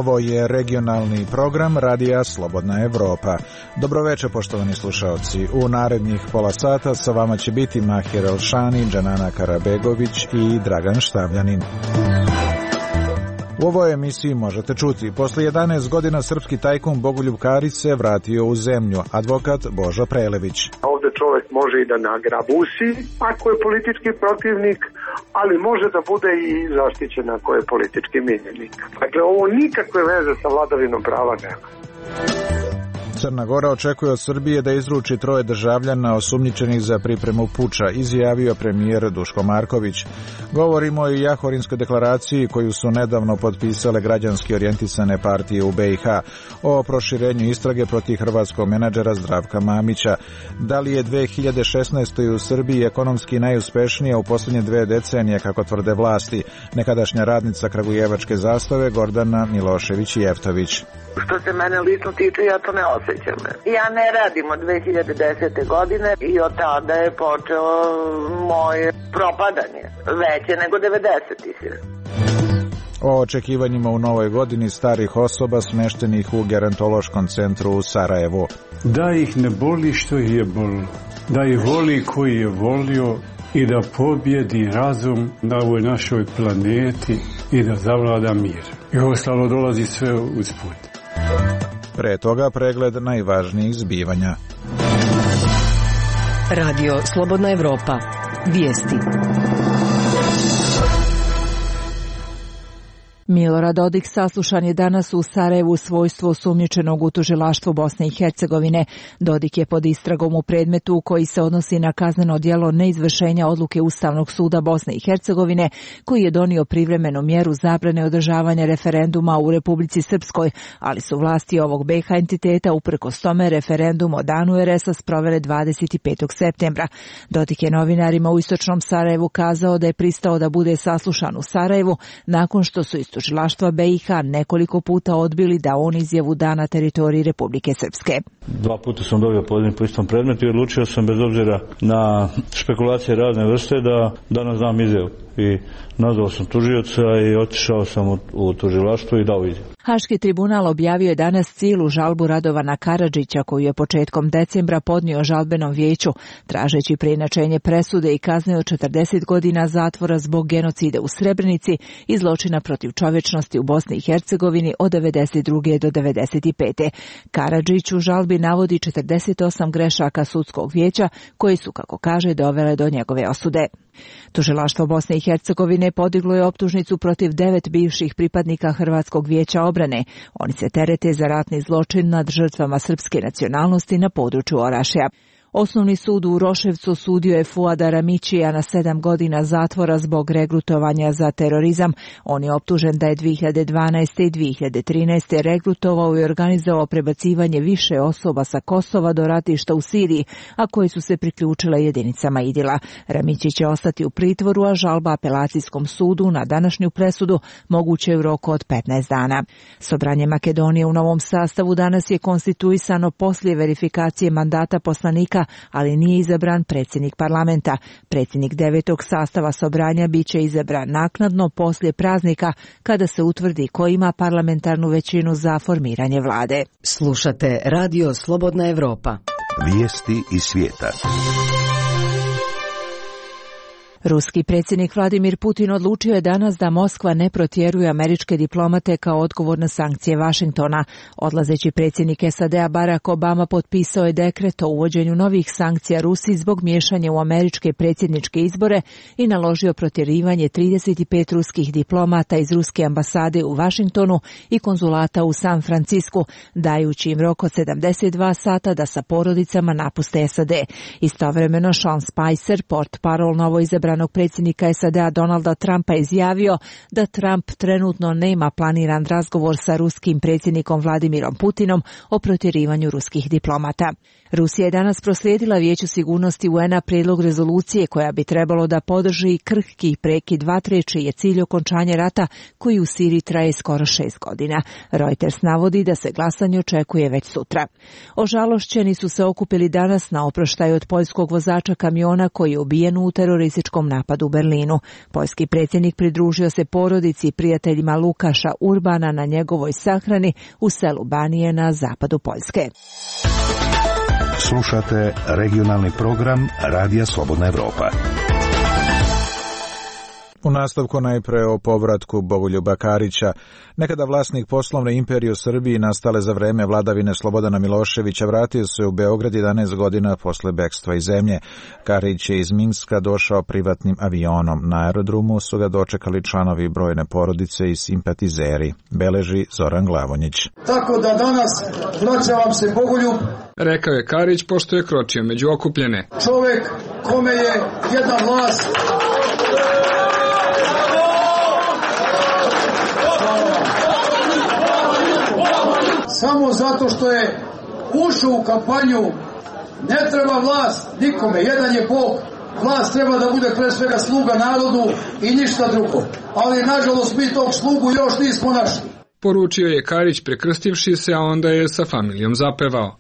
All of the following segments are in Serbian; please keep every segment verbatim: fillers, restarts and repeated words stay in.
Ovo je regionalni program Radija Slobodna Evropa. Dobroveče, poštovani slušaoci. U narednih pola sata sa vama će biti Mahir Elšani, Džanana Karabegović i Dragan Štavljanin. U ovoj emisiji možete čuti: posle jedanaest godina srpski tajkun Bogoljub Karić se vratio u zemlju, advokat Božo Prelević. Ovde čovjek može i da nagrabusi ako je politički protivnik, ali može da bude i zaštićen ako je politički miljenik. Dakle, ovo nikakve veze sa vladavinom prava nema. Crna Gora očekuje od Srbije da izruči troje državljana osumnjičenih za pripremu puča, izjavio premijer Duško Marković. Govorimo i o Jahorinskoj deklaraciji koju su nedavno potpisale građanski orijentisane partije u be i ha, o proširenju istrage protiv hrvatskog menadžera Zdravka Mamića. Da li je dve hiljade šesnaeste. u Srbiji ekonomski najuspešnija u posljednje dve decenije, kako tvrde vlasti? Nekadašnja radnica kragujevačke Zastave Gordana Milošević-Jeftović. Što se mene lično tiče, ja to ne osjećam. Ja ne radim od dve hiljade desete. godine i od tada je počeo moje propadanje, veće nego devedesetih. O očekivanjima u novoj godini starih osoba smeštenih u gerontološkom centru u Sarajevu. Da ih ne boli što ih je bolilo, da ih voli koji je volio i da pobjedi razum na ovoj našoj planeti i da zavlada mir. I ostalo dolazi sve usput. Pre toga pregled najvažnijih zbivanja. Radio Slobodna Evropa. Vijesti. Milorad Dodik saslušan je danas u Sarajevu u svojstvu osumnjičenog u tužilaštvu Bosne i Hercegovine. Dodik je pod istragom u predmetu koji se odnosi na kazneno djelo neizvršenja odluke Ustavnog suda Bosne i Hercegovine, koji je donio privremenu mjeru zabrane održavanja referenduma u Republici Srpskoj, ali su vlasti ovog be i ha entiteta uprkos tome referendum o danu er es a sprovele dvadeset petog septembra. Dodik je novinarima u istočnom Sarajevu kazao da je pristao da bude saslušan u Sarajevu nakon što su iz tužilaštva be i ha nekoliko puta odbili da on izjavu da na teritoriji Republike Srpske. Dva puta sam dobio poziv po istom predmetu i odlučio sam bez obzira na špekulacije razne vrste da danas dam izjavu. I nazvao sam tužioca i otišao sam u, u tužilaštvo i dao izjavu. Haški tribunal objavio je danas cijelu žalbu Radovana Karadžića koju je početkom decembra podnio žalbenom vijeću, tražeći preinačenje presude i kazne od četrdeset godina zatvora zbog genocida u Srebrenici i zločina protiv čovječnosti u Bosni i Hercegovini od devedeset druge do devedeset pete. Karadžić u žalbi navodi četrdeset osam grešaka sudskog vijeća koji su, kako kaže, dovele do njegove osude. Tužilaštvo Bosne i Hercegovine podiglo je optužnicu protiv devet bivših pripadnika Hrvatskog vijeća obrane. Oni se terete za ratni zločin nad žrtvama srpske nacionalnosti na području Orašja. Osnovni sud u Roševcu sudio je Fuada Ramićija na sedam godina zatvora zbog regrutovanja za terorizam. On je optužen da je dve hiljade dvanaeste. i dve hiljade trinaeste. regrutovao i organizovao prebacivanje više osoba sa Kosova do ratišta u Siriji, a koji su se priključile jedinicama Idila. Ramići će ostati u pritvoru, a žalba apelacijskom sudu na današnju presudu moguće u roku od petnaest dana. Sobranje Makedonije u novom sastavu danas je konstituisano poslije verifikacije mandata poslanika, ali nije izabran predsjednik parlamenta. Predsjednik devetog sastava Sobranja biće izabran naknadno poslije praznika kada se utvrdi ko ima parlamentarnu većinu za formiranje vlade. Slušate Radio Slobodna Evropa. Vijesti iz svijeta. Ruski predsjednik Vladimir Putin odlučio je danas da Moskva ne protjeruje američke diplomate kao odgovor na sankcije Vašingtona. Odlazeći predsjednik es a de a Barack Obama potpisao je dekret o uvođenju novih sankcija Rusiji zbog miješanja u američke predsjedničke izbore i naložio protjerivanje trideset pet ruskih diplomata iz ruske ambasade u Vašingtonu i konzulata u San Francisku, dajući im rok od sedamdeset dva sata da sa porodicama napuste es a de. Istovremeno Sean Spicer, portparol novoizabranog predsjednika es a de a Donalda Trumpa, izjavio da Trump trenutno nema planiran razgovor sa ruskim predsjednikom Vladimirom Putinom o protjerivanju ruskih diplomata. Rusija je danas proslijedila Vijeću sigurnosti u en a prijedlog rezolucije koja bi trebalo da podrži krhki prekid vatre čiji je cilj okončanje rata koji u Siriji traje skoro šest godina. Reuters navodi da se glasanje očekuje već sutra. Ožalošćeni su se okupili danas na oproštaj od poljskog vozača kamiona koji je ubijen u terorističkom terorističkom napadu u Berlinu. Poljski predsjednik pridružio se porodici i prijateljima Lukaša Urbana na njegovoj sahrani u selu Banije na zapadu Poljske. Slušate regionalni program Radija Slobodna Evropa. U nastavku najpre o povratku Bogoljuba Karića. Nekada vlasnik poslovne imperije u Srbiji nastale za vreme vladavine Slobodana Miloševića vratio se u Beograd jedanaest godina posle bekstva iz zemlje. Karić je iz Minska došao privatnim avionom. Na aerodromu su ga dočekali članovi brojne porodice i simpatizeri. Beleži Zoran Glavonjić. Tako da danas vraća vam se Bogoljub, rekao je Karić pošto je kročio među okupljene. Čovek kome je jedan glas samo zato što je ušao u kampanju. Ne treba vlast nikome, jedan je Bog. Vlast treba da bude pre svega sluga narodu i ništa drugo. Ali nažalost mi tog slugu još nismo našli. Poručio je Karić prekrstivši se, a onda je sa familijom zapevao.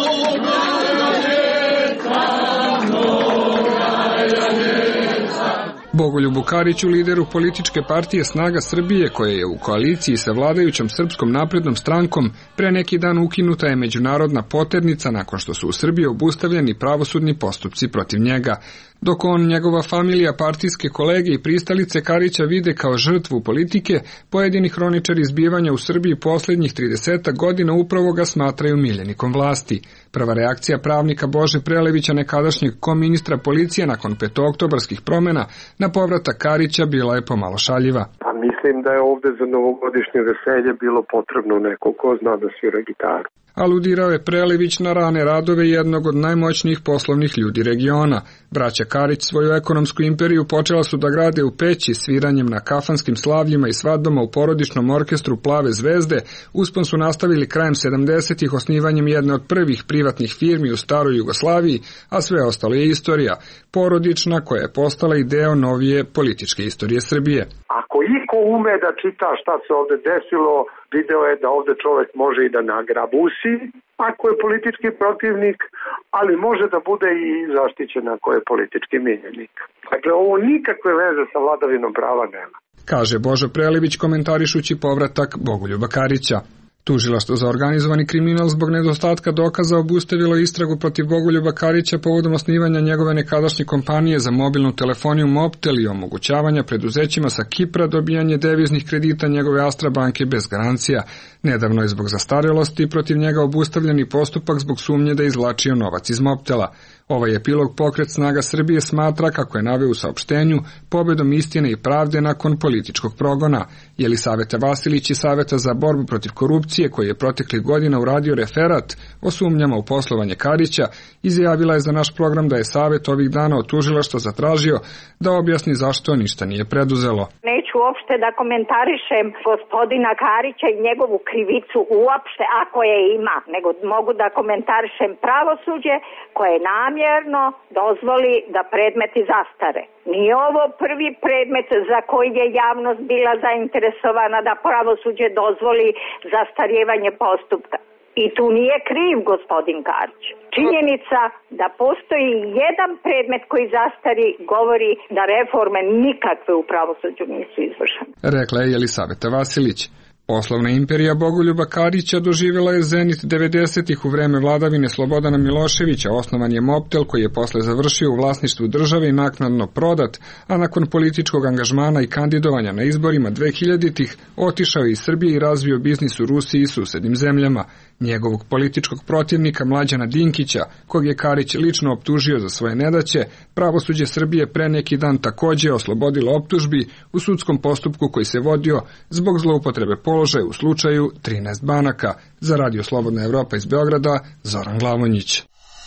Bogoljubu Kariću, lideru političke partije Snaga Srbije, koja je u koaliciji sa vladajućom Srpskom naprednom strankom, pre neki dan ukinuta je međunarodna poternica nakon što su u Srbiji obustavljeni pravosudni postupci protiv njega. Dok on, njegova familija, partijske kolege i pristalice Karića vide kao žrtvu politike, pojedini hroničari zbivanja u Srbiji posljednjih trideset godina upravo ga smatraju miljenikom vlasti. Prva reakcija pravnika Bože Prelevića, nekadašnjeg koministra policije nakon petooktobarskih promjena, na povratak Karića bila je pomalo šaljiva. Pa mislim da je ovde za novogodišnje veselje bilo potrebno neko ko zna da svira gitaru. Aludirao je Prelević na rane radove jednog od najmoćnijih poslovnih ljudi regiona. Braća Karić svoju ekonomsku imperiju počela su da grade u Peći sviranjem na kafanskim slavljima i svadbama u porodičnom orkestru Plave zvezde. Uspon su nastavili krajem sedamdesetih osnivanjem jedne od prvih privatnih firmi u staroj Jugoslaviji, a sve ostalo je istorija, porodična koja je postala i deo novije političke istorije Srbije. Ako iko ume da čita šta se ovde desilo, video je da ovde čovek može i da nagrabusi ako je politički protivnik, ali može da bude i zaštićen ako je politički miljenik. Dakle, ovo nikakve veze sa vladavinom prava nema. Kaže Božo Prelević komentarišući povratak Bogoljuba Karića. Tužilaštvo za organizovani kriminal zbog nedostatka dokaza obustavilo istragu protiv Bogoljuba Karića povodom osnivanja njegove nekadašnje kompanije za mobilnu telefoniju Mobtel i omogućavanja preduzećima sa Kipra dobijanje deviznih kredita njegove Astra banke bez garancija. Nedavno je zbog zastarelosti protiv njega obustavljeni postupak zbog sumnje da je izvlačio novac iz Mobtela. Ovaj epilog Pokret Snaga Srbije smatra, kako je naveo u saopštenju, pobedom istine i pravde nakon političkog progona. Jelisaveta Vasilić iz Saveta za borbu protiv korupcije, koji je proteklih godina uradio referat o sumnjama u poslovanje Karića, izjavila je za naš program da je Savet ovih dana od tužilaštva zatražio da objasni zašto ništa nije preduzelo. Neću uopšte da komentarišem gospodina Karića i njegovu krivicu uopšte, ako je ima, nego mogu da komentarišem pravosuđe koje namjerno dozvoli da predmeti zastare. Nije ovo prvi predmet za koji je javnost bila zainteresovana da pravosuđe dozvoli zastarjevanje postupka. I tu nije kriv gospodin Karić. Činjenica da postoji jedan predmet koji zastari govori da reforme nikakve u pravosuđu nisu izvršene. Rekla je Jelisaveta Vasilić. Poslovna imperija Bogoljuba Karića doživjela je zenit devedesetih u vreme vladavine Slobodana Miloševića. Osnovan je Mobtel koji je posle završio u vlasništvu države i naknadno prodat, a nakon političkog angažmana i kandidovanja na izborima dvehiljaditih otišao iz Srbije i razvio biznis u Rusiji i susednim zemljama. Njegovog političkog protivnika Mlađana Dinkića, kog je Karić lično optužio za svoje nedaće, pravosuđe Srbije pre neki dan takođe oslobodilo optužbi u sudskom postupku koji se vodio zbog zloupotrebe položaja u slučaju trinaest banaka. Za Radio Slobodna Evropa iz Beograda, Zoran Glavonjić.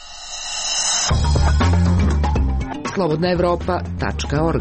slobodna evropa tačka org.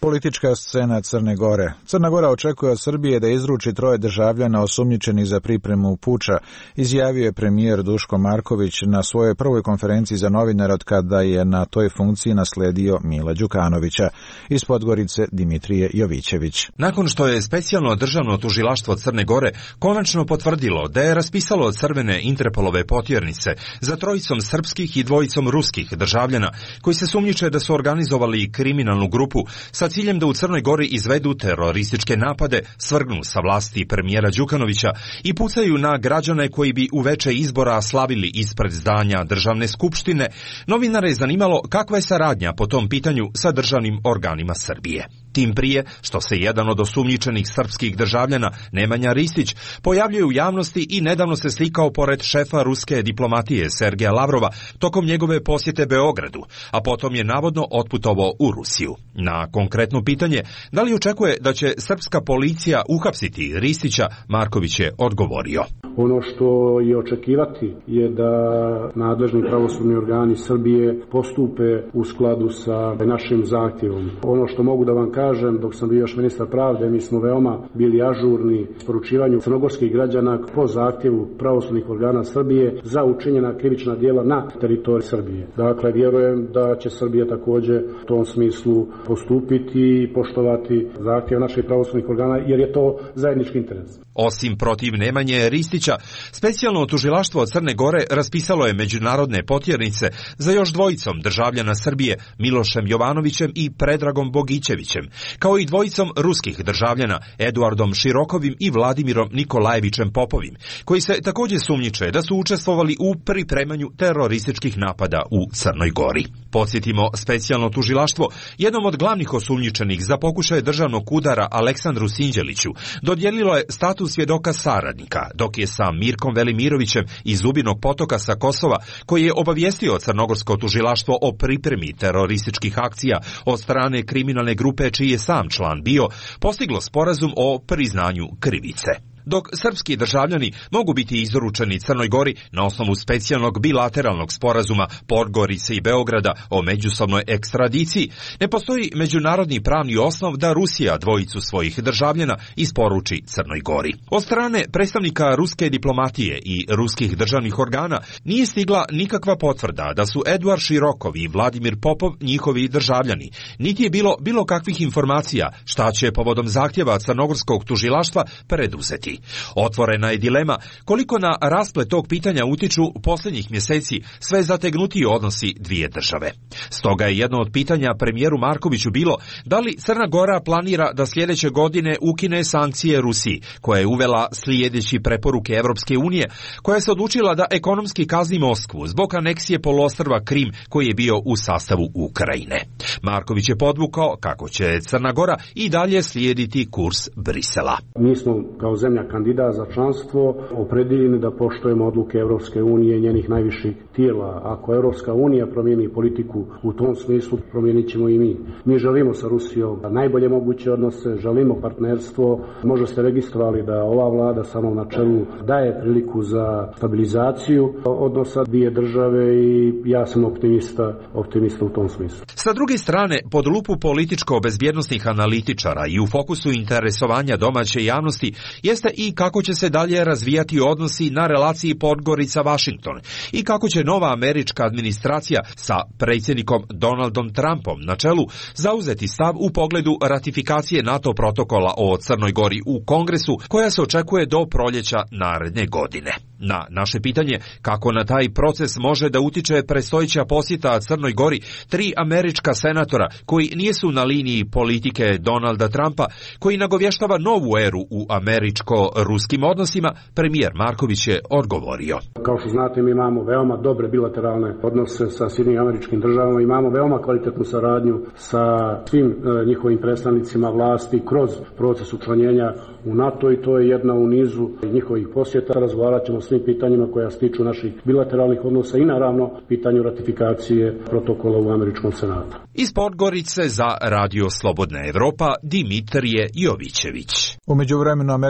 Politička scena Crne Gore. Crna Gora očekuje od Srbije da izruči troje državljana osumnjičenih za pripremu puča, izjavio je premijer Duško Marković na svojoj prvoj konferenciji za novinare od kada je na toj funkciji nasledio Mila Đukanovića. Iz Podgorice Dimitrije Jovićević. Nakon što je specijalno državno tužilaštvo Crne Gore konačno potvrdilo da je raspisalo crvene Interpolove potjernice za trojicom srpskih i dvojicom ruskih državljana koji se sumnjiče da su organizovali kriminalnu grupu sa ciljem da u Crnoj Gori izvedu terorističke napade, svrgnu sa vlasti premijera Đukanovića i pucaju na građane koji bi uveče izbora slavili ispred zdanja državne skupštine, novinare je zanimalo kakva je saradnja po tom pitanju sa državnim organima Srbije. Tim prije što se jedan od osumnjičenih srpskih državljana, Nemanja Ristić, pojavljuje u javnosti i nedavno se slikao pored šefa ruske diplomatije Sergeja Lavrova tokom njegove posjete Beogradu, a potom je navodno otputovao u Rusiju. Na konkretno pitanje da li očekuje da će srpska policija uhapsiti Ristića, Marković je odgovorio. Ono što je očekivati je da nadležni pravosudni organi Srbije postupe u skladu sa našim zahtjevom. Ono što mogu da vam kažem, dok sam bio još ministar pravde, mi smo veoma bili ažurni u poručivanju crnogorskih građana po zahtjevu pravosudnih organa Srbije za učinjena krivična djela na teritoriji Srbije. Dakle, vjerujem da će Srbija također u tom smislu postupiti i poštovati zahtjev naših pravosudnih organa, jer je to zajednički interes. Osim protiv Nemanje Ristića, specijalno tužilaštvo Crne Gore raspisalo je međunarodne potjernice za još dvojicom državljana Srbije, Milošem Jovanovićem i Predragom Bogićevićem, kao i dvojicom ruskih državljana, Eduardom Širokovim i Vladimirom Nikolajevićem Popovim, koji se također sumnjiče da su učestvovali u pripremanju terorističkih napada u Crnoj Gori. Podsjetimo, specijalno tužilaštvo jednom od glavnih osumnjičenih za pokušaje državnog udara Aleksandru Sinđeliću dodijelilo je status svjedoka saradnika, dok je sa Mirkom Velimirovićem iz Zubinog Potoka sa Kosova, koji je obavijestio crnogorsko tužilaštvo o pripremi terorističkih akcija od strane kriminalne grupe čiji je sam član bio, postiglo sporazum o priznanju krivice. Dok srpski državljani mogu biti izručeni Crnoj Gori na osnovu specijalnog bilateralnog sporazuma Podgorice i Beograda o međusobnoj ekstradiciji, ne postoji međunarodni pravni osnov da Rusija dvojicu svojih državljana isporuči Crnoj Gori. Od strane predstavnika ruske diplomatije i ruskih državnih organa nije stigla nikakva potvrda da su Eduard Širokov i Vladimir Popov njihovi državljani, niti je bilo bilo kakvih informacija šta će povodom zahtjeva crnogorskog tužilaštva preduzeti. Otvorena je dilema koliko na rasplet tog pitanja utiču posljednjih mjeseci sve zategnutiji odnosi dvije države. Stoga je jedno od pitanja premijeru Markoviću bilo da li Crna Gora planira da sljedeće godine ukine sankcije Rusiji, koja je uvela slijedeći preporuke Evropske unije, koja se odlučila da ekonomski kazni Moskvu zbog aneksije poluostrva Krim koji je bio u sastavu Ukrajine. Marković je podvukao kako će Crna Gora i dalje slijediti kurs Brisela. Mi smo kao zemlja kandidat za članstvo opredeljeni da poštujemo odluke Evropske unije i njenih najviših tijela. Ako Evropska unija promijeni politiku u tom smislu, promijenit ćemo i mi. Mi želimo sa Rusijom najbolje moguće odnose, želimo partnerstvo. Možda ste registrovali da ova vlada samo na čelu daje priliku za stabilizaciju odnosa dvije države i ja sam optimista, optimista u tom smislu. Sa druge strane, pod lupu političko-bezbjednostnih analitičara i u fokusu interesovanja domaće javnosti jeste i kako će se dalje razvijati odnosi na relaciji Podgorica-Washington i kako će nova američka administracija sa predsjednikom Donaldom Trumpom na čelu zauzeti stav u pogledu ratifikacije NATO protokola o Crnoj Gori u Kongresu, koja se očekuje do proljeća naredne godine. Na naše pitanje kako na taj proces može da utiče predstojeća posjeta Crnoj Gori tri američka senatora koji nijesu na liniji politike Donalda Trumpa, koji nagovještava novu eru u američko-ruskim odnosima, premijer Marković je odgovorio. Kao što znate, mi imamo veoma dobre bilateralne odnose sa Sjedinjenim Američkim Državama, imamo veoma kvalitetnu saradnju sa svim e, njihovim predstavnicima vlasti kroz proces učlanjenja u NATO i to je jedna u nizu njihovih posjeta. Razgovarat ćemo o svim pitanjima koja se tiču naših bilateralnih odnosa i naravno pitanju ratifikacije protokola u Američkom senatu. Iz Podgorice za Radio Slobodna Evropa, Dimitrije Jovićević. U međuvremenu američka ambasada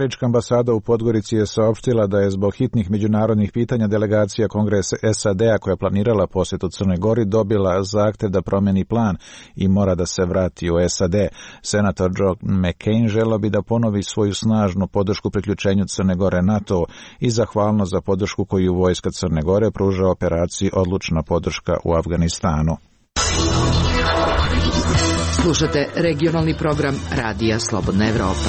ambasada u Podgorici je saopštila da je zbog hitnih međunarodnih pitanja delegacija Kongresa S A D-a koja je planirala posjetu Crnoj Gori dobila zahtev da promeni plan i mora da se vrati u S A D. Senator John McCain želeo bi da ponovi svoju snažnu podršku priključenju Crne Gore NATO i zahvalno za podršku koju vojska Crne Gore pruža operaciji Odlučna podrška u Afganistanu. Slušate regionalni program Radija Slobodna Evropa.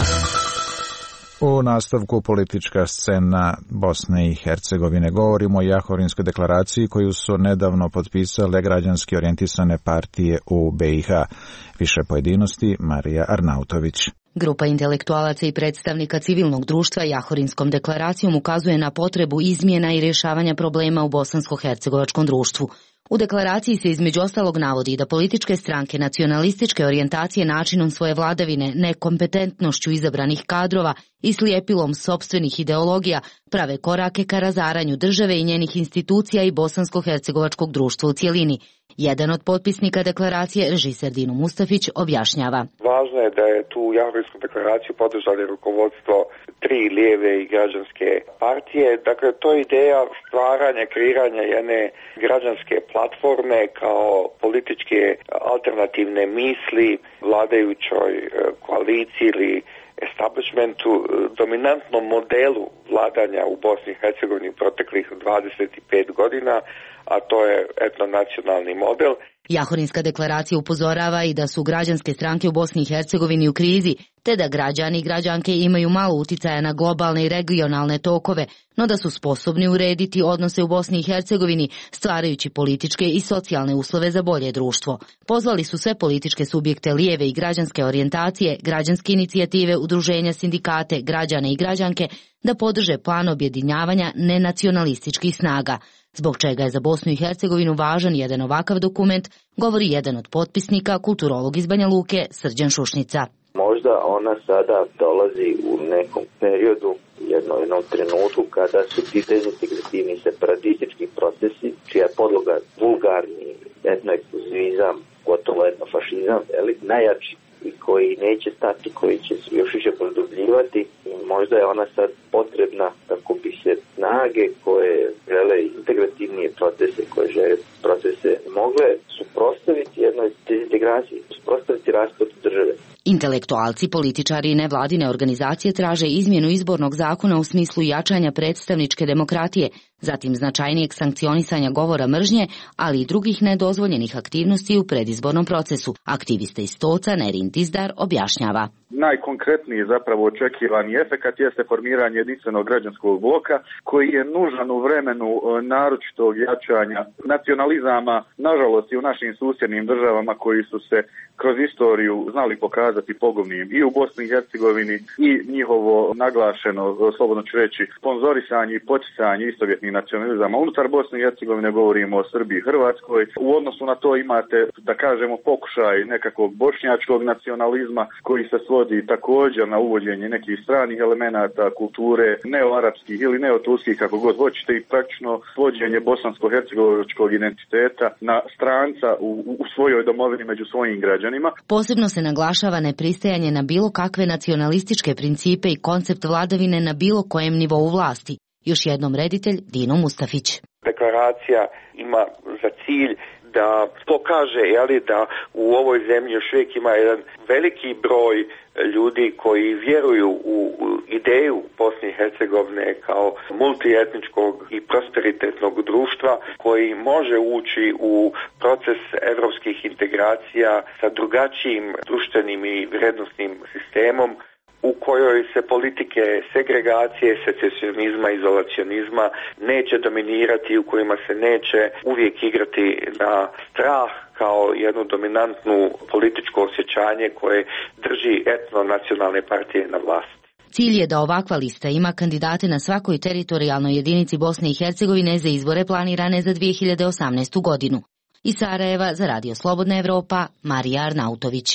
U nastavku politička scena Bosne i Hercegovine. Govorimo o Jahorinskoj deklaraciji koju su nedavno potpisale građanski orijentisane partije u B i H. Više pojedinosti Marija Arnautović. Grupa intelektualaca i predstavnika civilnog društva Jahorinskom deklaracijom ukazuje na potrebu izmjena i rješavanja problema u bosansko-hercegovačkom društvu. U deklaraciji se između ostalog navodi da političke stranke nacionalističke orijentacije načinom svoje vladavine, nekompetentnošću izabranih kadrova i slijepilom sopstvenih ideologija prave korake ka razaranju države i njenih institucija i bosansko-hercegovačkog društva u cjelini. Jedan od potpisnika deklaracije, režiser Dino Mustafić, objašnjava. Važno je da je tu Jahorinsku deklaraciju podržali rukovodstvo tri lijeve i građanske partije. Dakle, to je ideja stvaranja, kreiranja jedne građanske platforme kao političke alternativne misli vladajućoj koaliciji ili establishmentu, dominantnom modelu vladanja u Bosni i Hercegovini proteklih dvadeset pet godina, a to je etnonacionalni model. Jahorinska deklaracija upozorava i da su građanske stranke u Bosni i Hercegovini u krizi, te da građani i građanke imaju malo uticaja na globalne i regionalne tokove, no da su sposobni urediti odnose u Bosni i Hercegovini, stvarajući političke i socijalne uslove za bolje društvo. Pozvali su sve političke subjekte lijeve i građanske orijentacije, građanske inicijative, udruženja, sindikate, građane i građanke da podrže plan objedinjavanja nenacionalističkih snaga. Zbog čega je za Bosnu i Hercegovinu važan jedan ovakav dokument, govori jedan od potpisnika, kulturolog iz Banja Luke, Srđan Šušnica. Možda ona sada dolazi u nekom periodu, jednom, jednom trenutku kada su ti dezintegrativni separatistički procesi, čija je podloga vulgarni etnoekskluzivizam, gotovo etnofašizam, najjači i koji neće stati, koji će se još više produbljivati i možda je ona sad potrebna kako bi se snage koje žele integrativnije procese, koje žele procese mogle suprotstaviti jednoj dezintegraciji, suprotstaviti raspadu države. Intelektualci, političari i nevladine organizacije traže izmjenu izbornog zakona u smislu jačanja predstavničke demokratije, zatim značajnijeg sankcionisanja govora mržnje, ali i drugih nedozvoljenih aktivnosti u predizbornom procesu. Aktivista iz Stoca Nerin Dizdar objašnjava. Najkonkretniji zapravo očekivani efekat jeste formiranje jedinstvenog građanskog bloka koji je nužan u vremenu naročitog jačanja nacionalizama, nažalost i u našim susjednim državama koji su se kroz istoriju znali pokazati pogubnim i u Bosni i Hercegovini i njihovo naglašeno, slobodno ću reći, sponzorisanje i poticanje istovjetnih nacionalizama. Unutar Bosne i Hercegovine govorimo o Srbiji i Hrvatskoj. U odnosu na to imate, da kažemo, pokušaj nekakvog bošnjačkog nacionalizma koji se svodi također na uvođenje nekih stranih elemenata kulture, neoarapskih ili neoturskih, kako god hoćete, i praktično svođenje bosansko-hercegovačkog identiteta na stranca u, u svojoj domovini među svojim građanima. Posebno se naglašava nepristajanje na bilo kakve nacionalističke principe i koncept vladavine na bilo kojem nivou vlasti. Još jednom reditelj Dino Mustafić. Deklaracija ima za cilj da pokaže, jeli, da u ovoj zemlji još uvijek ima jedan veliki broj ljudi koji vjeruju u ideju Bosne i Hercegovine kao multietničkog i prosperitetnog društva koji može ući u proces evropskih integracija sa drugačijim društvenim i vrijednosnim sistemom, u kojoj se politike segregacije, secesionizma, izolacionizma neće dominirati, u kojima se neće uvijek igrati na strah kao jednu dominantnu političko osjećanje koje drži etno-nacionalne partije na vlasti. Cilj je da ovakva lista ima kandidate na svakoj teritorijalnoj jedinici Bosne i Hercegovine za izbore planirane za dvije hiljade osamnaestu godinu. Iz Sarajeva za Radio Slobodna Evropa, Marija Arnautović.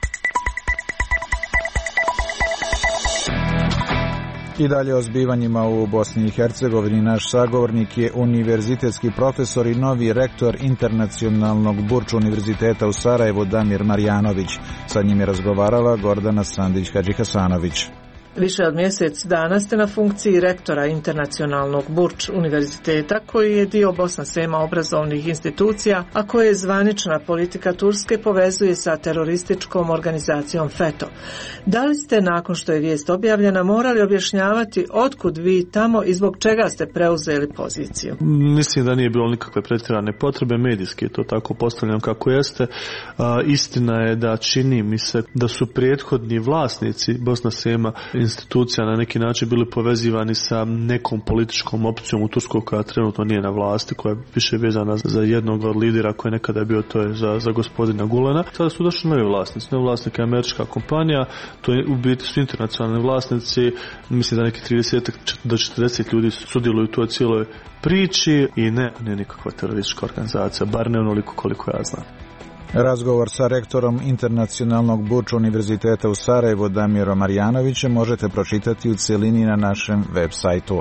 I dalje o zbivanjima u Bosni i Hercegovini. Naš sagovornik je univerzitetski profesor i novi rektor Internacionalnog Burča univerziteta u Sarajevu Damir Marjanović. Sa njim je razgovarala Gordana Sandić-Hadžihasanović. Više od mjesec dana ste na funkciji rektora Internacionalnog Burč univerziteta, koji je dio Bosna Srema obrazovnih institucija, a koje je zvanična politika Turske povezuje sa terorističkom organizacijom FETÖ. Da li ste, nakon što je vijest objavljena, morali objašnjavati otkud vi tamo i zbog čega ste preuzeli poziciju? Mislim da nije bilo nikakve pretjerane potrebe, medijski je to tako postavljeno kako jeste. A, istina je da čini mi se da su prethodni vlasnici Bosna Srema institucija na neki način bili povezivani sa nekom političkom opcijom u Turskoj koja trenutno nije na vlasti, koja je više vezana za jednog od lidera koji je nekada bio, to je za, za gospodina Gulena. Sada su došli novi vlasnici. Novi vlasnik je američka kompanija, to je u biti su internacionalni vlasnici, mislim da neki trideset do četrdeset ljudi sudjeluju u toj cijeloj priči i ne, ne nikakva teroristička organizacija, bar ne onoliko koliko ja znam. Razgovor sa rektorom Internacionalnog Burč univerziteta u Sarajevu Damirom Marjanovićem možete pročitati u cjelini na našem web sajtu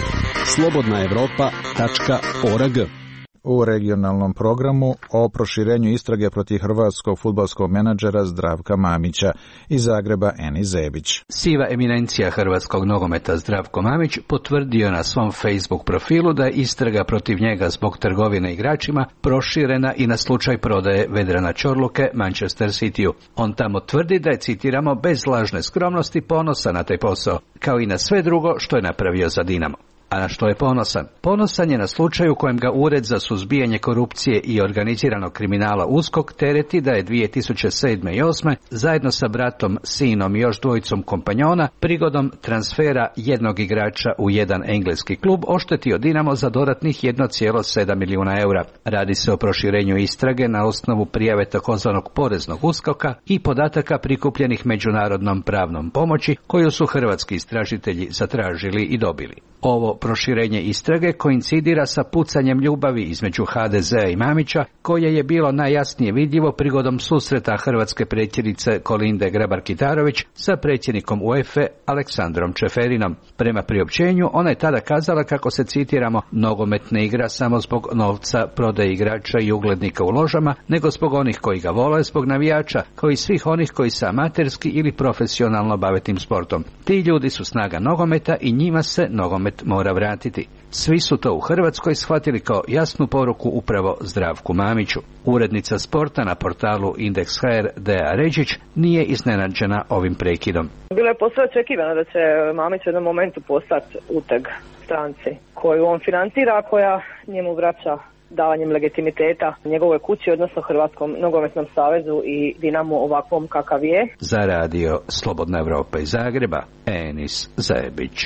slobodna evropa tačka org. U regionalnom programu o proširenju istrage protiv hrvatskog fudbalskog menadžera Zdravka Mamića, iz Zagreba Eni Zebić. Siva eminencija hrvatskog nogometa Zdravko Mamić potvrdio na svom Facebook profilu da je istraga protiv njega zbog trgovine igračima proširena i na slučaj prodaje Vedrana Čorluke Manchester Cityu. On tamo tvrdi da je, citiramo, bez lažne skromnosti ponosan na taj posao, kao i na sve drugo što je napravio za Dinamo. A na što je ponosan? Ponosan je na slučaju u kojem ga Ured za suzbijanje korupcije i organiziranog kriminala USKOK tereti da je dvije tisuće sedme i osme zajedno sa bratom, sinom i još dvojicom kompanjona prigodom transfera jednog igrača u jedan engleski klub oštetio Dinamo za dodatnih jedan zarez sedam milijuna eura. Radi se o proširenju istrage na osnovu prijave takozvanog poreznog USKOK-a i podataka prikupljenih međunarodnom pravnom pomoći koju su hrvatski istražitelji zatražili i dobili. Ovo proširenje istrage koincidira sa pucanjem ljubavi između ha de zea i Mamića, koje je bilo najjasnije vidljivo prigodom susreta hrvatske predsjednice Kolinde Grabar-Kitarović sa predsjednikom UEFA Aleksandrom Čeferinom. Prema priopćenju, ona je tada kazala kako se, citiramo, nogomet ne igra samo zbog novca, prodaje igrača i uglednika u ložama, nego zbog onih koji ga vole, zbog navijača, kao i svih onih koji se amaterski ili profesionalno bave tim sportom. Ti ljudi su snaga nogometa i njima se nogomet mora vratiti. Svi su to u Hrvatskoj shvatili kao jasnu poruku upravo Zdravku Mamiću. Urednica sporta na portalu Indeks точка hr Deja Ređić nije iznenađena ovim prekidom. Bilo je posve očekivano da će Mamić u jednom momentu postati uteg stranci koju on financira, koja njemu vraća davanjem legitimiteta njegovoj kući, odnosno Hrvatskom nogometnom savezu i Dinamo ovakvom kakav je. Za radio Slobodna Evropa iz Zagreba, Enis Zebić.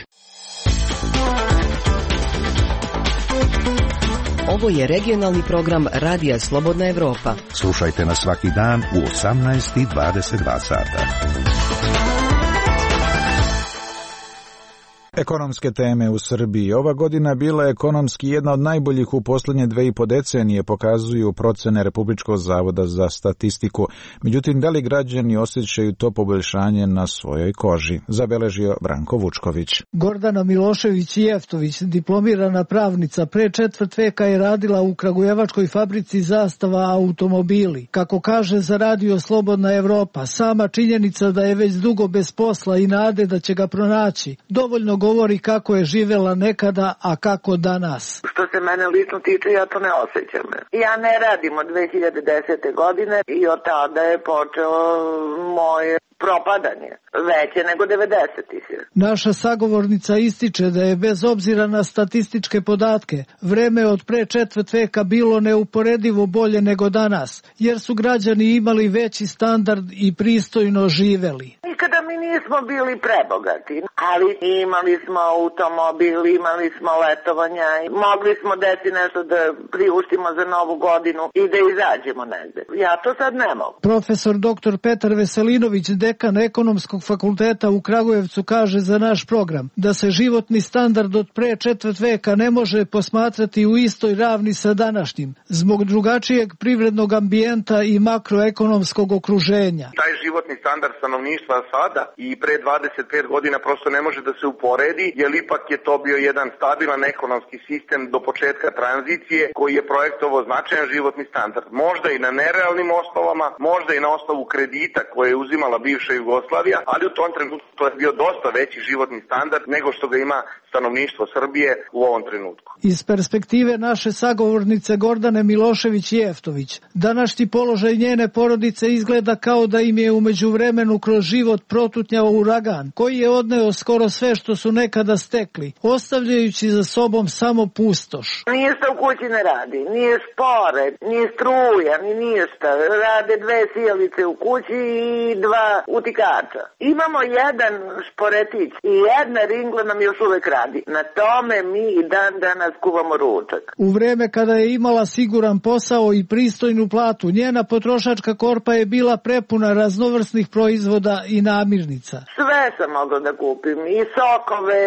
Ovo je regionalni program Radija Slobodna Evropa. Slušajte nas svaki dan u osamnaest i dvadeset dva sata. Ekonomske teme u Srbiji. Ova godina bila je ekonomski jedna od najboljih u posljednje dve i po decenije, pokazuju procene Republičkog zavoda za statistiku. Međutim, da li građani osjećaju to poboljšanje na svojoj koži? Zabeležio Branko Vučković. Gordana Milošević-Jeftović, diplomirana pravnica, pre četvrt veka je radila u kragujevačkoj fabrici Zastava automobili. Kako kaže za radio Slobodna Evropa, sama činjenica da je već dugo bez posla i nade da će ga pronaći dovoljno govori kako je živela nekada, a kako danas. Što se mene lično tiče, ja to ne osjećam. Ja ne radim od dve hiljade desete godine i od tada je počeo moje propadanje, veće nego devedesetih. Naša sagovornica ističe da je bez obzira na statističke podatke vreme od pre četvrt veka bilo neuporedivo bolje nego danas, jer su građani imali veći standard i pristojno živeli. Nikada mi nismo bili prebogati, ali imali smo automobil, imali smo letovanja, mogli smo deti nešto da priuštimo za novu godinu i da izađemo negde. Ja to sad ne mogu. Profesor doktor Petar Veselinović, dekan Ekonomskog fakulteta u Kragujevcu, kaže za naš program da se životni standard od pre četvrt veka ne može posmatrati u istoj ravni sa današnjim, zbog drugačijeg privrednog ambijenta i makroekonomskog okruženja. Taj životni standard stanovništva sada i pre dvadeset pet godina prosto ne može da se uporedi, jer ipak je to bio jedan stabilan ekonomski sistem do početka tranzicije koji je projektovao značajan životni standard. Možda i na nerealnim osnovama, možda i na osnovu kredita koje je uzimala bivša Jugoslavija, ali u tom trenutku to je bio dosta veći životni standard nego što ga ima stanovništvo Srbije u ovom trenutku. Iz perspektive naše sagovornice Gordane Milošević-Jeftović, današnji položaj njene porodice izgleda kao da im je u međuvremenu kroz život protutnjao uragan, koji je odneo skoro sve što su nekada stekli, ostavljajući za sobom samo pustoš. Ništa u kući ne radi, nije spore, nije struja, ni ništa. Rade dve sjelice u kući i dva utikača. Imamo jedan šporetić i jedna ringla nam još uvek radi. Na tome mi i dan danas kuvamo ručak. U vreme kada je imala siguran posao i pristojnu platu, njena potrošačka korpa je bila prepuna raznovrsnih proizvoda i namirnica. Sve sam mogla da kupim, i sokove,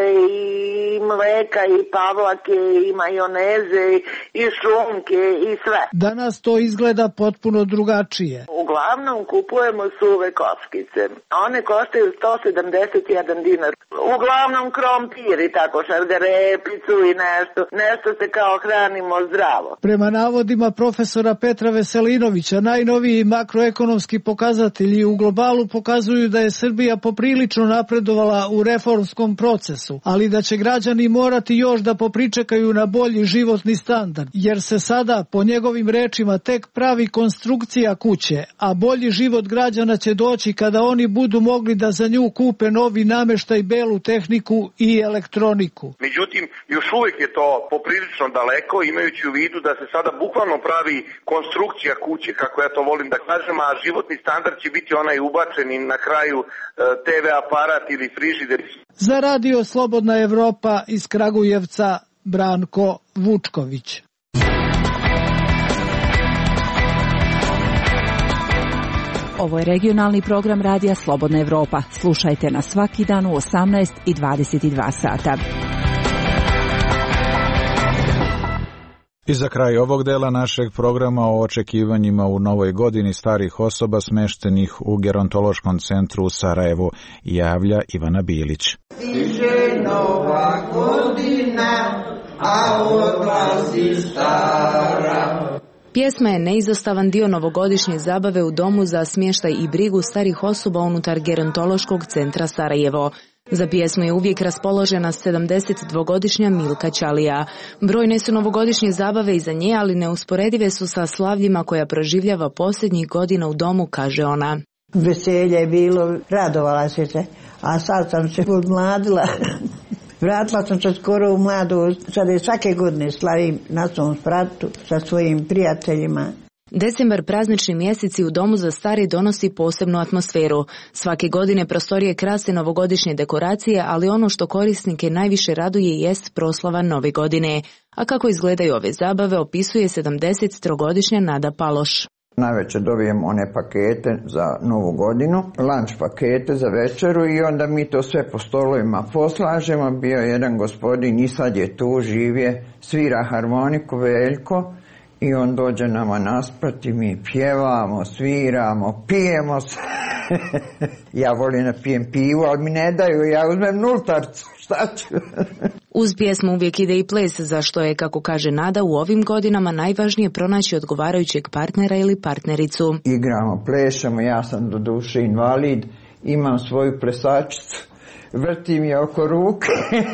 i mleka, i pavlake, i majoneze, i šunke, i sve. Danas to izgleda potpuno drugačije. Uglavnom kupujemo suve kockice. One koštaju sto sedamdeset jedan dinar. Uglavnom krompir i tako, šargarepicu i nešto. Nešto se kao hranimo zdravo. Prema navodima profesora Petra Veselinovića, najnoviji makroekonomski pokazatelji u globalu pokazuju da je Srbija poprilično napredovala u reformskom procesu, ali da će građani morati još da popričekaju na bolji životni standard, jer se sada, po njegovim rečima, tek pravi konstrukcija kuće, a bolji život građana će doći kada oni budu mogli da za nju kupe novi nameštaj, belu tehniku i elektroniku. Međutim, još uvijek je to poprilično daleko, imajući u vidu da se sada bukvalno pravi konstrukcija kuće, kako ja to volim da kažem, a životni standard će biti onaj ubačen i na kraju te ve aparat ili frižider. Za Radio Slobodna Evropa iz Kragujevca, Branko Vučković. Ovo je regionalni program Radija Slobodna Evropa. Slušajte nas svaki dan u osamnaest i dvadeset dva sata. I za kraj ovog dela našeg programa o očekivanjima u novoj godini starih osoba smeštenih u gerontološkom centru u Sarajevu javlja Ivana Bilić. Stiže nova godina, a odlazi stara. Pjesma je neizostavan dio novogodišnje zabave u domu za smještaj i brigu starih osoba unutar gerontološkog centra Sarajevo. Za pjesmu je uvijek raspoložena sedamdesetdvogodišnja Milka Ćalija. Brojne su novogodišnje zabave iza nje, ali neusporedive su sa slavljima koja proživljava posljednjih godina u domu, kaže ona. Veselje je bilo, radovala se se, a sad sam se odmladila. Vratila sam se skoro u mladu, sada je svake godine slavim na svom spratu sa svojim prijateljima. Decembar, praznični mjeseci u domu za stari donosi posebnu atmosferu. Svake godine prostorije krase novogodišnje dekoracije, ali ono što korisnike najviše raduje jest proslava nove godine. A kako izgledaju ove zabave opisuje sedamdesettrogodišnja Nada Paloš. Najveće dobijem one pakete za novu godinu, lunch pakete za večeru i onda mi to sve po stolovima poslažemo. Bio je jedan gospodin i sad je tu, živje, svira harmoniku, Veljko, i on dođe nama nasprati, mi pjevamo, sviramo, pijemo se. Ja volim da pijem pivo, ali mi ne daju, ja uzmem nultarcu, šta ću? Uz pjesmu uvijek ide i ples, za što je, kako kaže Nada, u ovim godinama najvažnije pronaći odgovarajućeg partnera ili partnericu. Igramo, plešemo, ja sam do duše invalid, imam svoju plesačicu, vrtim je oko ruke,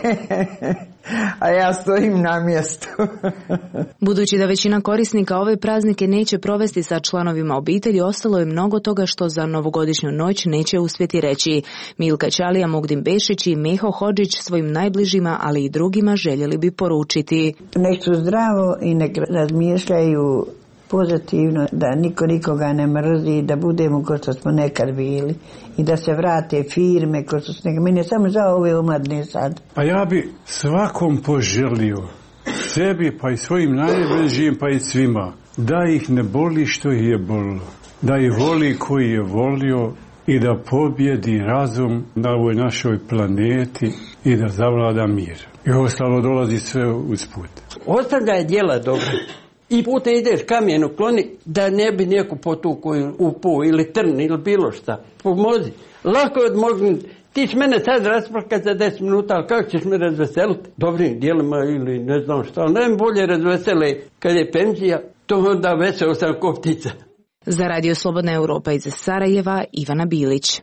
a ja stojim na mjestu. Budući da većina korisnika ove praznike neće provesti sa članovima obitelji, ostalo je mnogo toga što za novogodišnju noć neće uspjeti reći. Milka Ćalija, Mugdin Bešić i Meho Hodžić svojim najbližima, ali i drugima željeli bi poručiti. Nek su zdravo i nek razmišljaju pozitivno, da niko nikoga ne mrzi, da budemo kao što smo nekad bili i da se vrate firme kao što su nekad. Meni je samo za ove omladne sad. Pa ja bi svakom poželio, sebi pa i svojim najbližim pa i svima, da ih ne boli što ih je bolilo, da ih voli koji je volio i da pobjedi razum na ovoj našoj planeti i da zavlada mir. I ostalo dolazi sve usput. Ostavljaj djela dobro. i puta ideš kamen ukloni da ne bi neko potuku upu ili trn ili bilo šta. Pomozi. Lako je odmognuti. Ti će mene sad rasplakati za deset minuta, ali kako ćeš me razveseliti? Dobrim dijelima ili ne znam šta, ali najbolje razvesele kad je penzija, to onda veseo sam ko ptica. Za Radio Slobodna Europa iz Sarajeva, Ivana Bilić.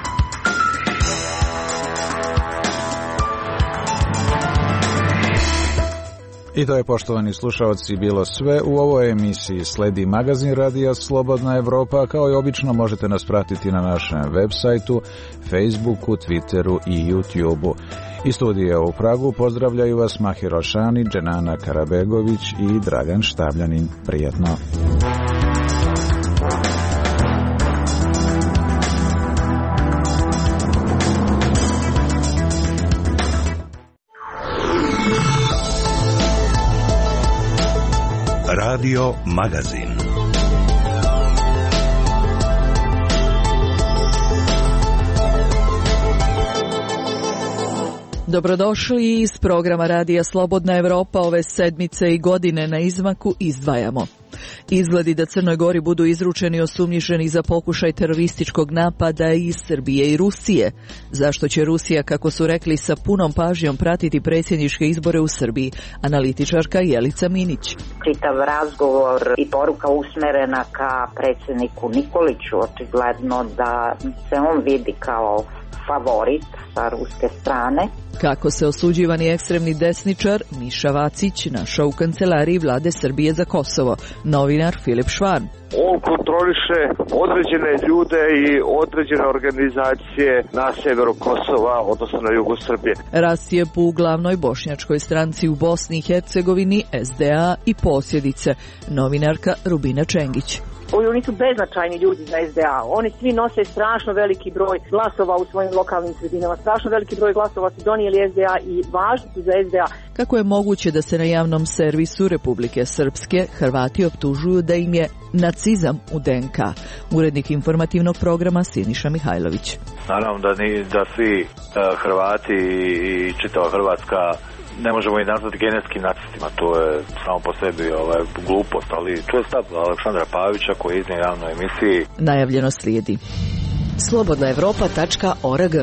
I to je, poštovani slušalci, bilo sve u ovoj emisiji. Sledi magazin Radija Slobodna Evropa. Kao i obično možete nas pratiti na našem web sajtu, Facebooku, Twitteru i YouTubeu. Iz studija u Pragu pozdravljaju vas Mahir Ošani, Dženana Karabegović i Dragan Štabljanin. Prijetno. Radio Magazin. Dobrodošli iz programa Radija Slobodna Evropa. Ove sedmice i godine na izmaku izdvajamo. Izgledi da Crnoj Gori budu izručeni osumnjičeni za pokušaj terorističkog napada iz Srbije i Rusije. Zašto će Rusija, kako su rekli, sa punom pažnjom pratiti predsjedničke izbore u Srbiji? Analitičarka Jelica Minić. Čitav razgovor i poruka usmerena ka predsjedniku Nikoliću, očigledno da se on vidi kao favorit sa ruske strane. Kako se osuđivani ekstremni desničar Miša Vacić našao u kancelariji Vlade Srbije za Kosovo, novinar Filip Švan. On kontroliše određene ljude i određene organizacije na severu Kosova, odnosno na jugu Srbije. Rascijep u glavnoj bošnjačkoj stranci u Bosni i Hercegovini, S D A i posljedice, novinarka Rubina Čengić. Oni su beznačajni ljudi za S D A. Oni svi nose strašno veliki broj glasova u svojim lokalnim sredinama. Strašno veliki broj glasova su donijeli S D A i važni su za S D A. Kako je moguće da se na javnom servisu Republike Srpske Hrvati optužuju da im je nacizam u D N K? Urednik informativnog programa Siniša Mihajlović. Naravno da, ni, da svi uh, Hrvati i čitava Hrvatska ne možemo i nazvati genetskim nacistima, to je samo po sebi ovaj, glupost, ali to je stav Aleksandra Pavića koji je iznio javnoj emisiji. Najavljeno slijedi. slobodna evropa tačka org.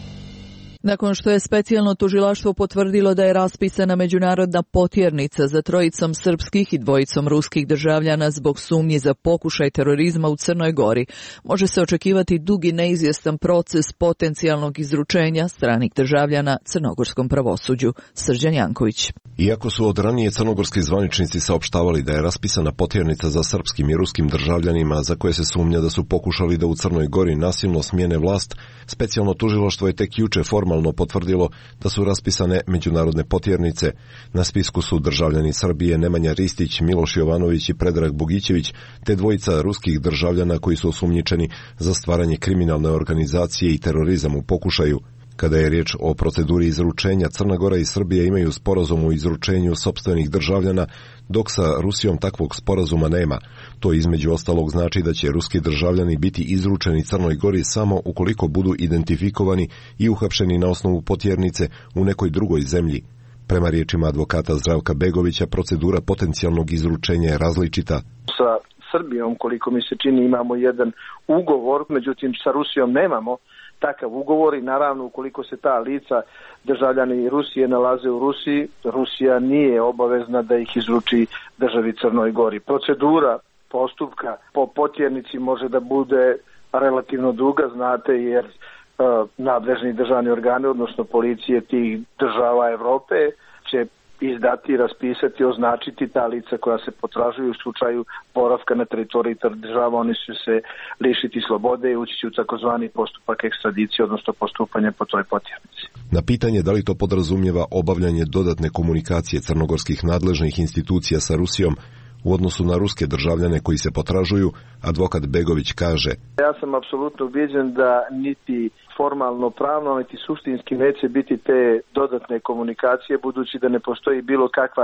Nakon što je specijalno tužilaštvo potvrdilo da je raspisana međunarodna potjernica za trojicom srpskih i dvojicom ruskih državljana zbog sumnji za pokušaj terorizma u Crnoj Gori, može se očekivati dugi neizvjestan proces potencijalnog izručenja stranih državljana crnogorskom pravosuđu. Srđan Janković. Iako su od ranije crnogorski zvaničnici saopštavali da je raspisana potjernica za srpskim i ruskim državljanima za koje se sumnja da su pokušali da u Crnoj Gori nasilno smijene vlast, specijalno tužilaštvo je tek juče formalno potvrdilo da su raspisane međunarodne potjernice. Na spisku su državljani Srbije Nemanja Ristić, Miloš Jovanović i Predrag Bogićević, te dvojica ruskih državljana koji su osumnjičeni za stvaranje kriminalne organizacije i terorizam u pokušaju. Kada je riječ o proceduri izručenja, Crna Gora i Srbija imaju sporazum o izručenju sopstvenih državljana, dok sa Rusijom takvog sporazuma nema. To između ostalog znači da će ruski državljani biti izručeni Crnoj Gori samo ukoliko budu identifikovani i uhapšeni na osnovu potjernice u nekoj drugoj zemlji. Prema riječima advokata Zdravka Begovića, procedura potencijalnog izručenja je različita. Sa Srbijom, koliko mi se čini, imamo jedan ugovor, međutim sa Rusijom nemamo takav ugovor i naravno ukoliko se ta lica državljani Rusije nalaze u Rusiji, Rusija nije obavezna da ih izruči državi Crnoj Gori. Procedura postupka po potjernici može da bude relativno duga, znate, jer uh, nadležni državni organi, odnosno policije tih država Evrope će izdati, raspisati, označiti ta lica koja se potražuju u slučaju boravka na teritoriji država, oni će se lišiti slobode i ući će u takozvani postupak ekstradicije, odnosno postupanje po toj potjernici. Na pitanje da li to podrazumijeva obavljanje dodatne komunikacije crnogorskih nadležnih institucija sa Rusijom u odnosu na ruske državljane koji se potražuju, advokat Begović kaže: Ja sam apsolutno ubijeđen da niti formalno pravno, niti suštinski neće biti te dodatne komunikacije, budući da ne postoji bilo kakva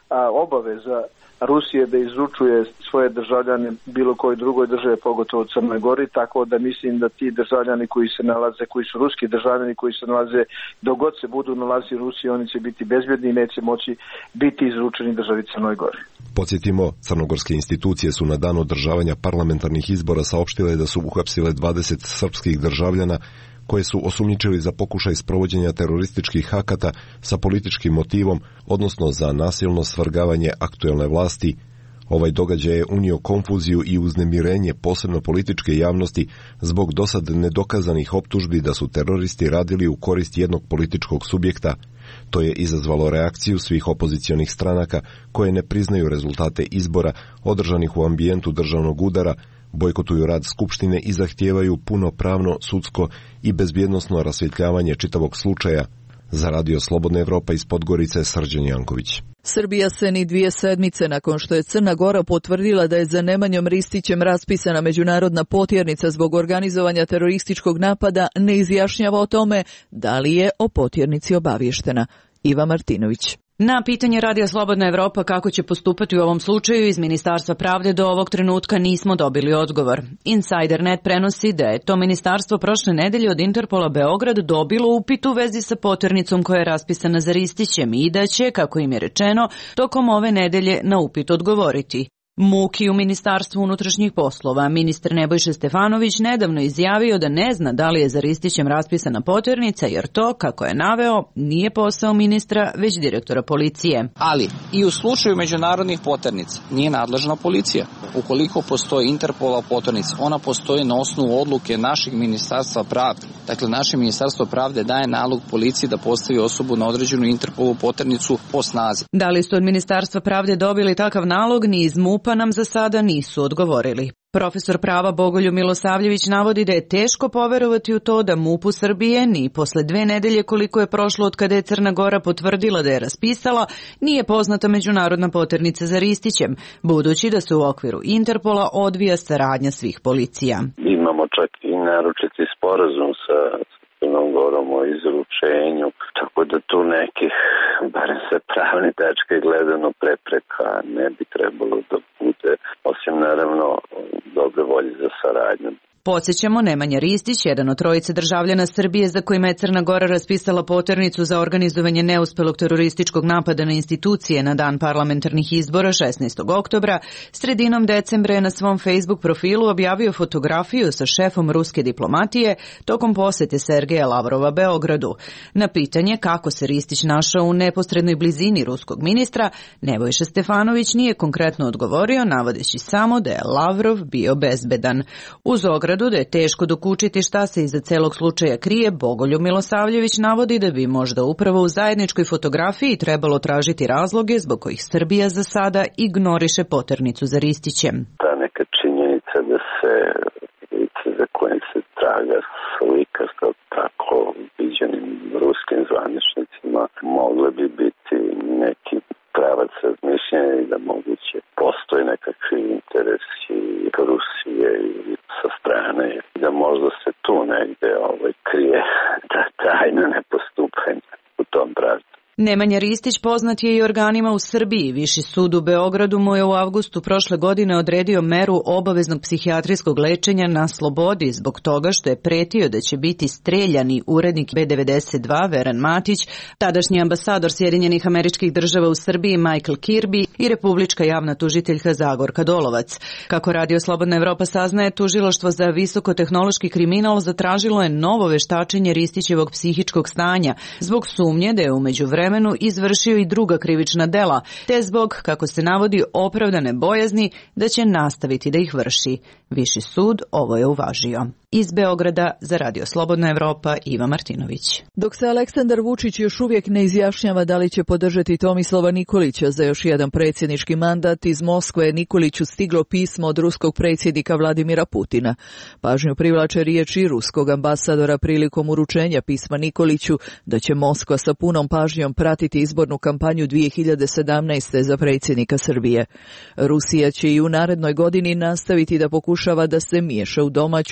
a, obaveza Rusije da izručuje svoje državljane bilo kojoj drugoj države, pogotovo Crnoj Gori, tako da mislim da ti državljani koji se nalaze, koji su ruski državljani koji se nalaze, dok god se budu nalazi u Rusiji, oni će biti bezbjedni i neće moći biti izručeni državi Crnoj Gori. Podsjetimo, crnogorske institucije su na dan održavanja parlamentarnih izbora saopštile da su uhapsile dvadeset srpskih državljana koje su osumnjičili za pokušaj sprovođenja terorističkih akata sa političkim motivom, odnosno za nasilno svrgavanje aktuelne vlasti. Ovaj događaj je unio konfuziju i uznemirenje posebno političke javnosti zbog dosad nedokazanih optužbi da su teroristi radili u korist jednog političkog subjekta. To je izazvalo reakciju svih opozicionih stranaka koje ne priznaju rezultate izbora održanih u ambijentu državnog udara, bojkotuju rad Skupštine i zahtijevaju punopravno, sudsko i bezbjednosno rasvjetljavanje čitavog slučaja. Za Radio Slobodna Evropa iz Podgorice, Srđan Janković. Srbija se ni dvije sedmice nakon što je Crna Gora potvrdila da je za Nemanjom Ristićem raspisana međunarodna potjernica zbog organizovanja terorističkog napada, ne izjašnjava o tome da li je o potjernici obavještena. Iva Martinović. Na pitanje Radio Slobodna Evropa kako će postupati u ovom slučaju iz Ministarstva pravde do ovog trenutka nismo dobili odgovor. Insider net prenosi da je to ministarstvo prošle nedelje od Interpola Beograd dobilo upit u vezi sa poternicom koja je raspisana za Ristićem i da će, kako im je rečeno, tokom ove nedelje na upit odgovoriti. Muki u Ministarstvu unutrašnjih poslova. Ministar Nebojša Stefanović nedavno izjavio da ne zna da li je za Ristićem raspisana poternica, jer to, kako je naveo, nije posao ministra, već direktora policije. Ali i u slučaju međunarodnih poternica nije nadležna policija. Ukoliko postoji Interpola poternica, ona postoji na osnovu odluke našeg Ministarstva pravde. Dakle, naše Ministarstvo pravde daje nalog policiji da postavi osobu na određenu Interpolu poternicu po snazi. Da li su od Ministarstva pravde dobili takav nalog, ni iz MUP-a nam za sada nisu odgovorili. Profesor prava Bogoljub Milosavljević navodi da je teško poverovati u to da MUP-u Srbije ni posle dve nedelje koliko je prošlo od kada je Crna Gora potvrdila da je raspisala, nije poznata međunarodna poternica za Ristićem, budući da se u okviru Interpola odvija saradnja svih policija. Imamo čak i naročiti sporazum sa Crnom Gorom o izručenju, tako da tu nekih, barem sa pravne tačke gledano, prepreka ne bi trebalo da bude, osim naravno dobre volje za saradnju. Podsjećamo, Nemanja Ristić, jedan od trojice državljana Srbije za kojima je Crna Gora raspisala poternicu za organizovanje neuspelog terorističkog napada na institucije na dan parlamentarnih izbora šesnaestog oktobra, sredinom decembra je na svom Facebook profilu objavio fotografiju sa šefom ruske diplomatije tokom posete Sergeja Lavrova Beogradu. Na pitanje kako se Ristić našao u neposrednoj blizini ruskog ministra, Nebojša Stefanović nije konkretno odgovorio, navodeći samo da je Lavrov bio bezbedan. Uz ogradu da je teško dokučiti šta se iza celog slučaja krije, Bogoljub Milosavljević navodi da bi možda upravo u zajedničkoj fotografiji trebalo tražiti razloge zbog kojih Srbija za sada ignoriše poternicu za Ristićem. Ta neka činjenica da se lice za kojim se traga slika sa tako viđenim ruskim zvaničnicima mogle bi biti neki pravac razmišljenja i da moguće postoji nekakvi interesi Rusije ili sa strane, da možda se tu negde ovaj, krije ta tajna nepostupanja u tom pravcu. Nemanja Ristić poznat je i organima u Srbiji. Viši sud u Beogradu mu je u avgustu prošle godine odredio meru obaveznog psihijatrijskog lečenja na slobodi zbog toga što je pretio da će biti streljani urednik B devedeset dva Veran Matić, tadašnji ambasador Sjedinjenih Američkih Država u Srbiji Michael Kirby i republička javna tužiteljka Zagorka Dolovac. Kako Radio Slobodna Evropa saznaje, tužilaštvo za visokotehnološki kriminal zatražilo je novo veštačenje Ristićevog psihičkog stanja zbog sumnje da je u međuvremenu izvršio i druga krivična dela, te zbog, kako se navodi, opravdane bojazni da će nastaviti da ih vrši. Viši sud ovo je uvažio. Iz Beograda za Radio Slobodna Evropa, Iva Martinović. Dok se Aleksandar Vučić još uvijek ne izjašnjava da li će podržati Tomislava Nikolića za još jedan predsjednički mandat, iz Moskve je Nikoliću stiglo pismo od ruskog predsjednika Vladimira Putina. Pažnju privlače riječi ruskog ambasadora prilikom uručenja pisma Nikoliću da će Moskva sa punom pažnjom pratiti izbornu kampanju dvije hiljade sedamnaeste. za predsjednika Srbije. Rusija će i u narednoj godini nastaviti da pokušava da se miješa u domaću politiku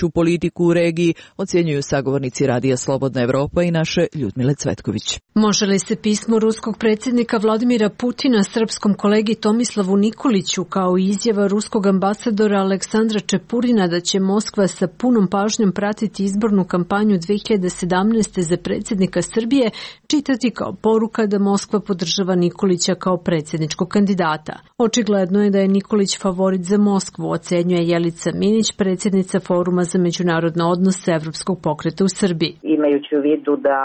politiku u regiji, ocjenjuju sagovornici Radija Slobodna Evropa i naše Ljudmile Cvetković. Može li se pismo ruskog predsjednika Vladimira Putina srpskom kolegi Tomislavu Nikoliću kao i izjava ruskog ambasadora Aleksandra Čepurina da će Moskva sa punom pažnjom pratiti izbornu kampanju dve hiljade sedamnaeste. za predsjednika Srbije čitati kao poruka da Moskva podržava Nikolića kao predsjedničkog kandidata? Očigledno je da je Nikolić favorit za Moskvu, ocenjuje Jelica Minić, predsjednica Foruma za međunarodne odnose Evropskog pokreta u Srbiji. Imajući u vidu da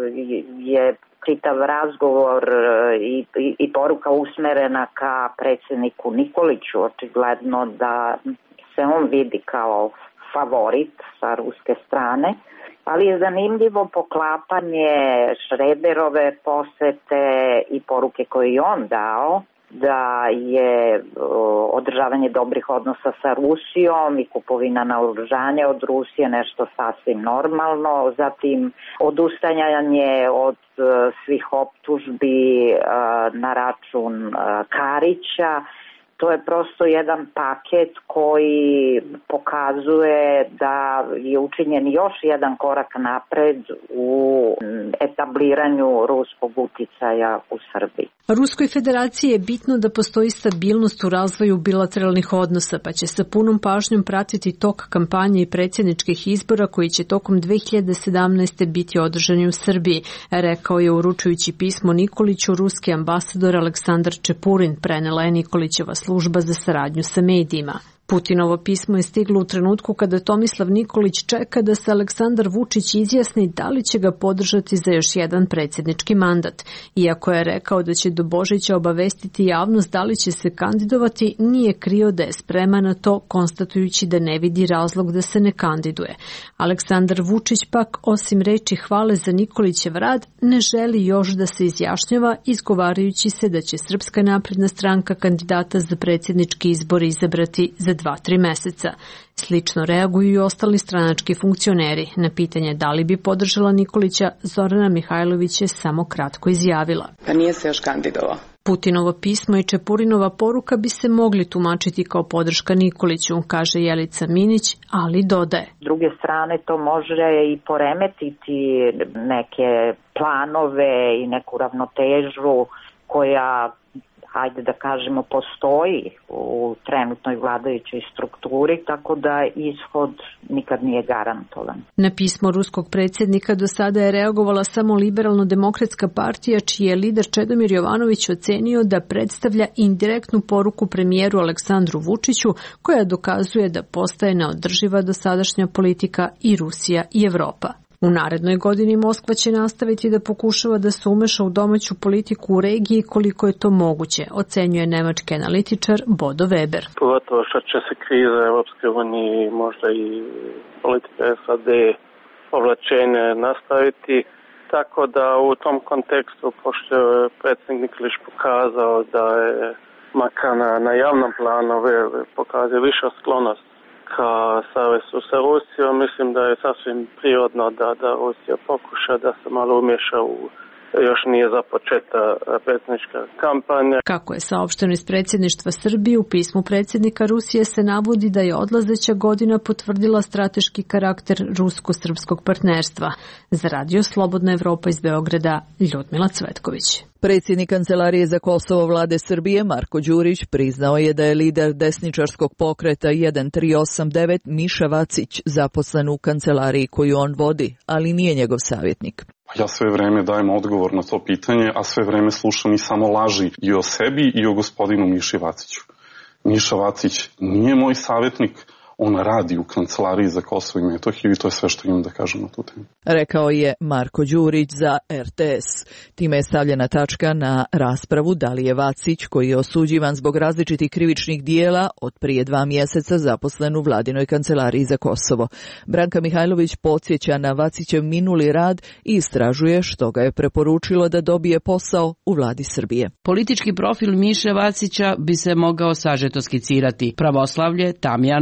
je čitav razgovor i, i, i poruka usmerena ka predsjedniku Nikoliću, očigledno da se on vidi kao favorit sa ruske strane, ali je zanimljivo poklapanje Šrederove posete i poruke koje je on dao, da je održavanje dobrih odnosa sa Rusijom i kupovina naoružanja od Rusije nešto sasvim normalno, zatim odustajanje od svih optužbi na račun Karića. To je prosto jedan paket koji pokazuje da je učinjen još jedan korak napred u etabliranju ruskog uticaja u Srbiji. Ruskoj federaciji je bitno da postoji stabilnost u razvoju bilateralnih odnosa, pa će sa punom pažnjom pratiti tok kampanje i predsjedničkih izbora koji će tokom dve hiljade sedamnaeste. biti održani u Srbiji, rekao je uručujući pismo Nikoliću ruski ambasador Aleksandar Čepurin, prenela je Nikolićeva služba za saradnju sa medijima. Putinovo pismo je stiglo u trenutku kada Tomislav Nikolić čeka da se Aleksandar Vučić izjasni da li će ga podržati za još jedan predsjednički mandat. Iako je rekao da će do Božića obavestiti javnost da li će se kandidovati, nije krio da je spreman na to, konstatujući da ne vidi razlog da se ne kandiduje. Aleksandar Vučić pak, osim reči hvale za Nikolićev rad, ne želi još da se izjašnjava, izgovarajući se da će Srpska napredna stranka kandidata za predsjednički izbor izabrati za dva, tri meseca. Slično reaguju i ostali stranački funkcioneri. Na pitanje da li bi podržala Nikolića, Zorana Mihajlović je samo kratko izjavila. Pa nije se još kandidovao. Putinovo pismo i Čepurinova poruka bi se mogli tumačiti kao podrška Nikoliću, kaže Jelica Minić, ali dodaje. S druge strane to može i poremetiti neke planove i neku ravnotežu koja, hajde da kažemo, postoji u trenutnoj vladajućoj strukturi, tako da ishod nikad nije garantovan. Na pismo ruskog predsjednika do sada je reagovala samo Liberalno-demokratska partija, čiji je lider Čedomir Jovanović ocenio da predstavlja indirektnu poruku premijeru Aleksandru Vučiću, koja dokazuje da postaje neodrživa dosadašnja politika i Rusija i Evropa. U narednoj godini Moskva će nastaviti da pokušava da se umeša u domaću politiku u regiji koliko je to moguće, ocenjuje nemački analitičar Bodo Weber. Pogotovo što će se kriza Evropske unije, možda i politika S A D povlačenje nastaviti, tako da u tom kontekstu, pošto je predsjednik Nikolić pokazao da je makar na, na javnom planu pokazao više sklonost ka savezu sa Rusijom, mislim da je sasvim prirodno da, da Rusija pokuša da se malo umješa u još nije započeta predsjednička kampanja. Kako je saopšteno iz predsjedništva Srbije, u pismu predsjednika Rusije se navodi da je odlazeća godina potvrdila strateški karakter rusko-srpskog partnerstva. Za Radio Slobodna Evropa iz Beograda, Ljudmila Cvetković. Predsjednik Kancelarije za Kosovo vlade Srbije Marko Đurić priznao je da je lider desničarskog pokreta jedan tri osam devet Miša Vacić zaposlen u kancelariji koju on vodi, ali nije njegov savjetnik. Ja sve vreme dajem odgovor na to pitanje, a sve vreme slušam i samo laži i o sebi i o gospodinu Miši Vaciću. Miša Vacić nije moj savjetnik, on radi u Kancelariji za Kosovo i Metohiju i to je sve što imam da kažem na tu temu. Rekao je Marko Đurić za R T S. Time je stavljena tačka na raspravu da li je Vacić, koji je osuđivan zbog različitih krivičnih dijela, od prije dva mjeseca zaposlen u vladinoj Kancelariji za Kosovo. Branka Mihajlović podsjeća na Vacićev minuli rad i istražuje što ga je preporučilo da dobije posao u vladi Srbije. Politički profil Miše Vacića bi se mogao sažeto skicirati: pravoslavlje, tamjan, majčica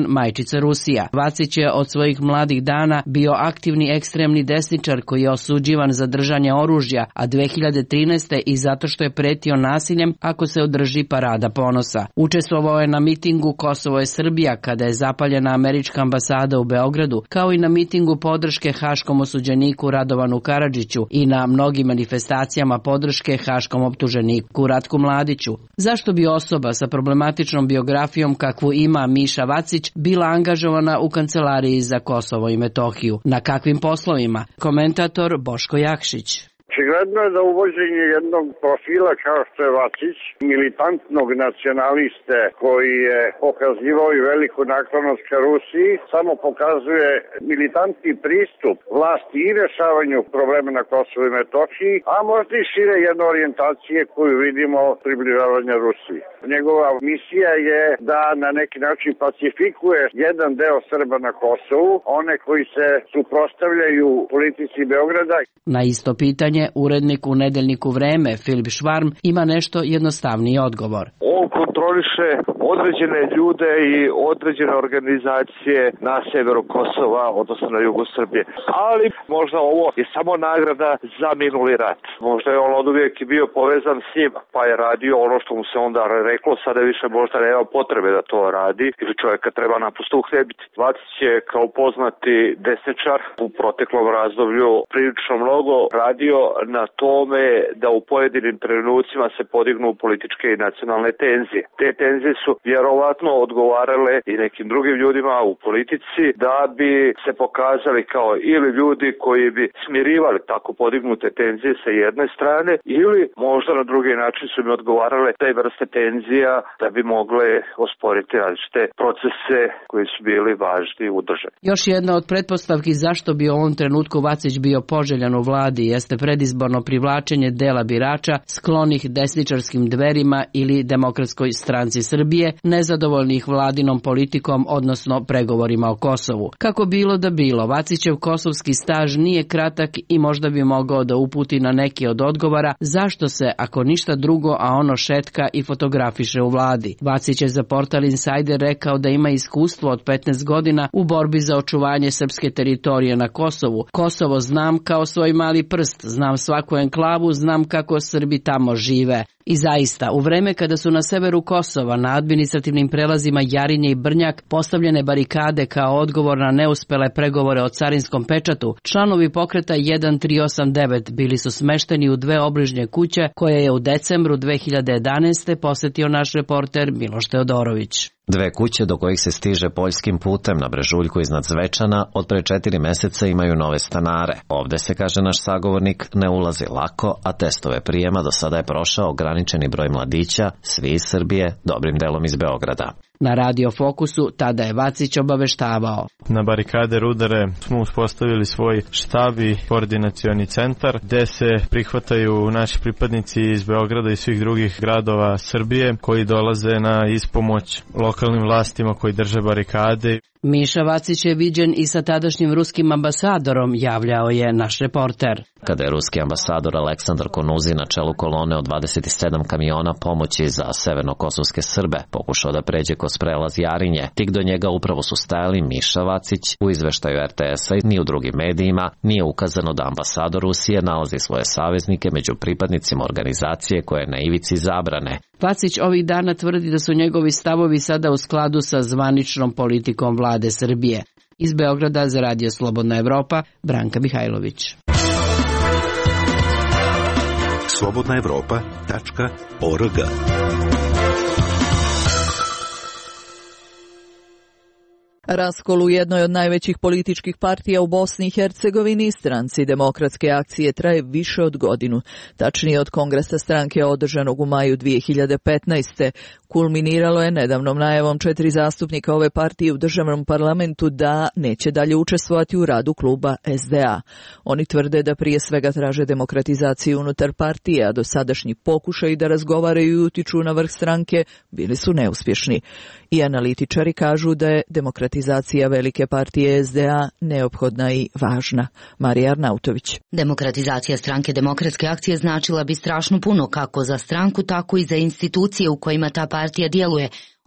Ivica Rusija. Vacić je od svojih mladih dana bio aktivni ekstremni desničar koji je osuđivan za držanje oružja, a dve hiljade trinaeste i zato što je pretio nasiljem ako se održi parada ponosa. Učestvovao je na mitingu Kosovo je Srbija kada je zapaljena američka ambasada u Beogradu, kao i na mitingu podrške haškom osuđeniku Radovanu Karadžiću i na mnogim manifestacijama podrške haškom optuženiku Ratku Mladiću. Zašto bi osoba sa problematičnom biografijom kakvu ima Miša Vacić bila angažovana u kancelariji za Kosovo i Metohiju? Na kakvim poslovima? Komentator Boško Jakšić. Očigledno je da uvođenje jednog profila kao što je Vacić, militantnog nacionaliste koji je pokazivao i veliku naklonost ka Rusiji, samo pokazuje militantni pristup vlasti i rješavanju problema na Kosovu i Metohiji, a možda i šire jedne orijentacije koju vidimo približavanja Rusiji. Njegova misija je da na neki način pacifikuje jedan deo Srba na Kosovu, one koji se suprotstavljaju politici Beograda. Na isto pitanje urednik u nedeljniku Vreme Filip Švarm ima nešto jednostavniji odgovor. On kontroliše određene ljude i određene organizacije na severu Kosova, odnosno na jugu Srbije. Ali možda ovo je samo nagrada za minuli rat. Možda je on od uvijek bio povezan s njim, pa je radio ono što mu se onda reklo, sada više možda nema potrebe da to radi, ili čovjeka treba naprosto uhljebiti. Vacić je kao poznati desničar u proteklom razdoblju prilično mnogo radio na tome da u pojedinim trenucima se podignu političke i nacionalne tenzije. Te tenzije su vjerovatno odgovarale i nekim drugim ljudima u politici da bi se pokazali kao ili ljudi koji bi smirivali tako podignute tenzije sa jedne strane ili možda na drugi način su mi odgovarale te vrste tenzija da bi mogle osporiti različite procese koji su bili važni u državi. Još jedna od pretpostavki zašto bi u ovom trenutku Vacić bio poželjan u vladi jeste predizborno privlačenje dela birača sklonih desničarskim Dverima ili Demokratskoj stranci Srbije, nezadovoljnih vladinom politikom, odnosno pregovorima o Kosovu. Kako bilo da bilo, Vacićev kosovski staž nije kratak i možda bi mogao da uputi na neki od odgovora zašto se, ako ništa drugo, a ono šetka i fotografiše u vladi. Vacić je za portal Insider rekao da ima iskustvo od petnaest godina u borbi za očuvanje srpske teritorije na Kosovu. Kosovo znam kao svoj mali prst, znam svaku enklavu, znam kako Srbi tamo žive. I zaista, u vreme kada su na severu Kosova na administrativnim prelazima Jarinje i Brnjak postavljene barikade kao odgovor na neuspele pregovore o carinskom pečatu, članovi pokreta jedan tri osam devet bili su smešteni u dve obližnje kuće koje je u decembru dve hiljade jedanaeste posjetio naš reporter Miloš Teodorović. Dve kuće do kojih se stiže poljskim putem na Brežuljku iznad Zvečana od pre četiri meseca imaju nove stanare. Ovde se, kaže naš sagovornik, ne ulazi lako, a testove prijema do sada je prošao ograničeni broj mladića, svi iz Srbije, dobrim delom iz Beograda. Na Radio Fokusu tada je Vacić obaveštavao. Na barikade Rudare smo uspostavili svoj štab i koordinacioni centar gde se prihvataju naši pripadnici iz Beograda i svih drugih gradova Srbije koji dolaze na ispomoć lokalnim vlastima koji drže barikade. Miša Vacić je viđen i sa tadašnjim ruskim ambasadorom, javljao je naš reporter. Kada je ruski ambasador Aleksandar Konuzi na čelu kolone od dvadeset sedam kamiona pomoći za severnokosovske Srbe pokušao da pređe kroz prelaz Jarinje, tik do njega upravo su stajali Miša Vacić. U izveštaju er te esa ni u drugim medijima nije ukazano da ambasador Rusije nalazi svoje saveznike među pripadnicima organizacije koje je na ivici zabrane. Vacić ovih dana tvrdi da su njegovi stavovi sada u skladu sa zvaničnom politikom vlade Srbije. Iz Beograda za Radio Slobodna Evropa, Branka Mihajlović. slobodna evropa tačka org. Raskol u jednoj od najvećih političkih partija u Bosni i Hercegovini, stranci Demokratske akcije, traje više od godinu. Tačnije od kongresa stranke održanog u maju dve hiljade petnaeste. Kulminiralo je nedavnom najavom četiri zastupnika ove partije u državnom parlamentu da neće dalje učestvovati u radu kluba es de a. Oni tvrde da prije svega traže demokratizaciju unutar partije, a dosadašnji pokušaj da razgovaraju i utiču na vrh stranke bili su neuspješni. I analitičari kažu da je demokratizacija velike partije es de a neophodna i važna. Marija Arnautović. Demokratizacija stranke Demokratske akcije značila bi strašno puno kako za stranku, tako i za institucije u kojima ta partija djeluje,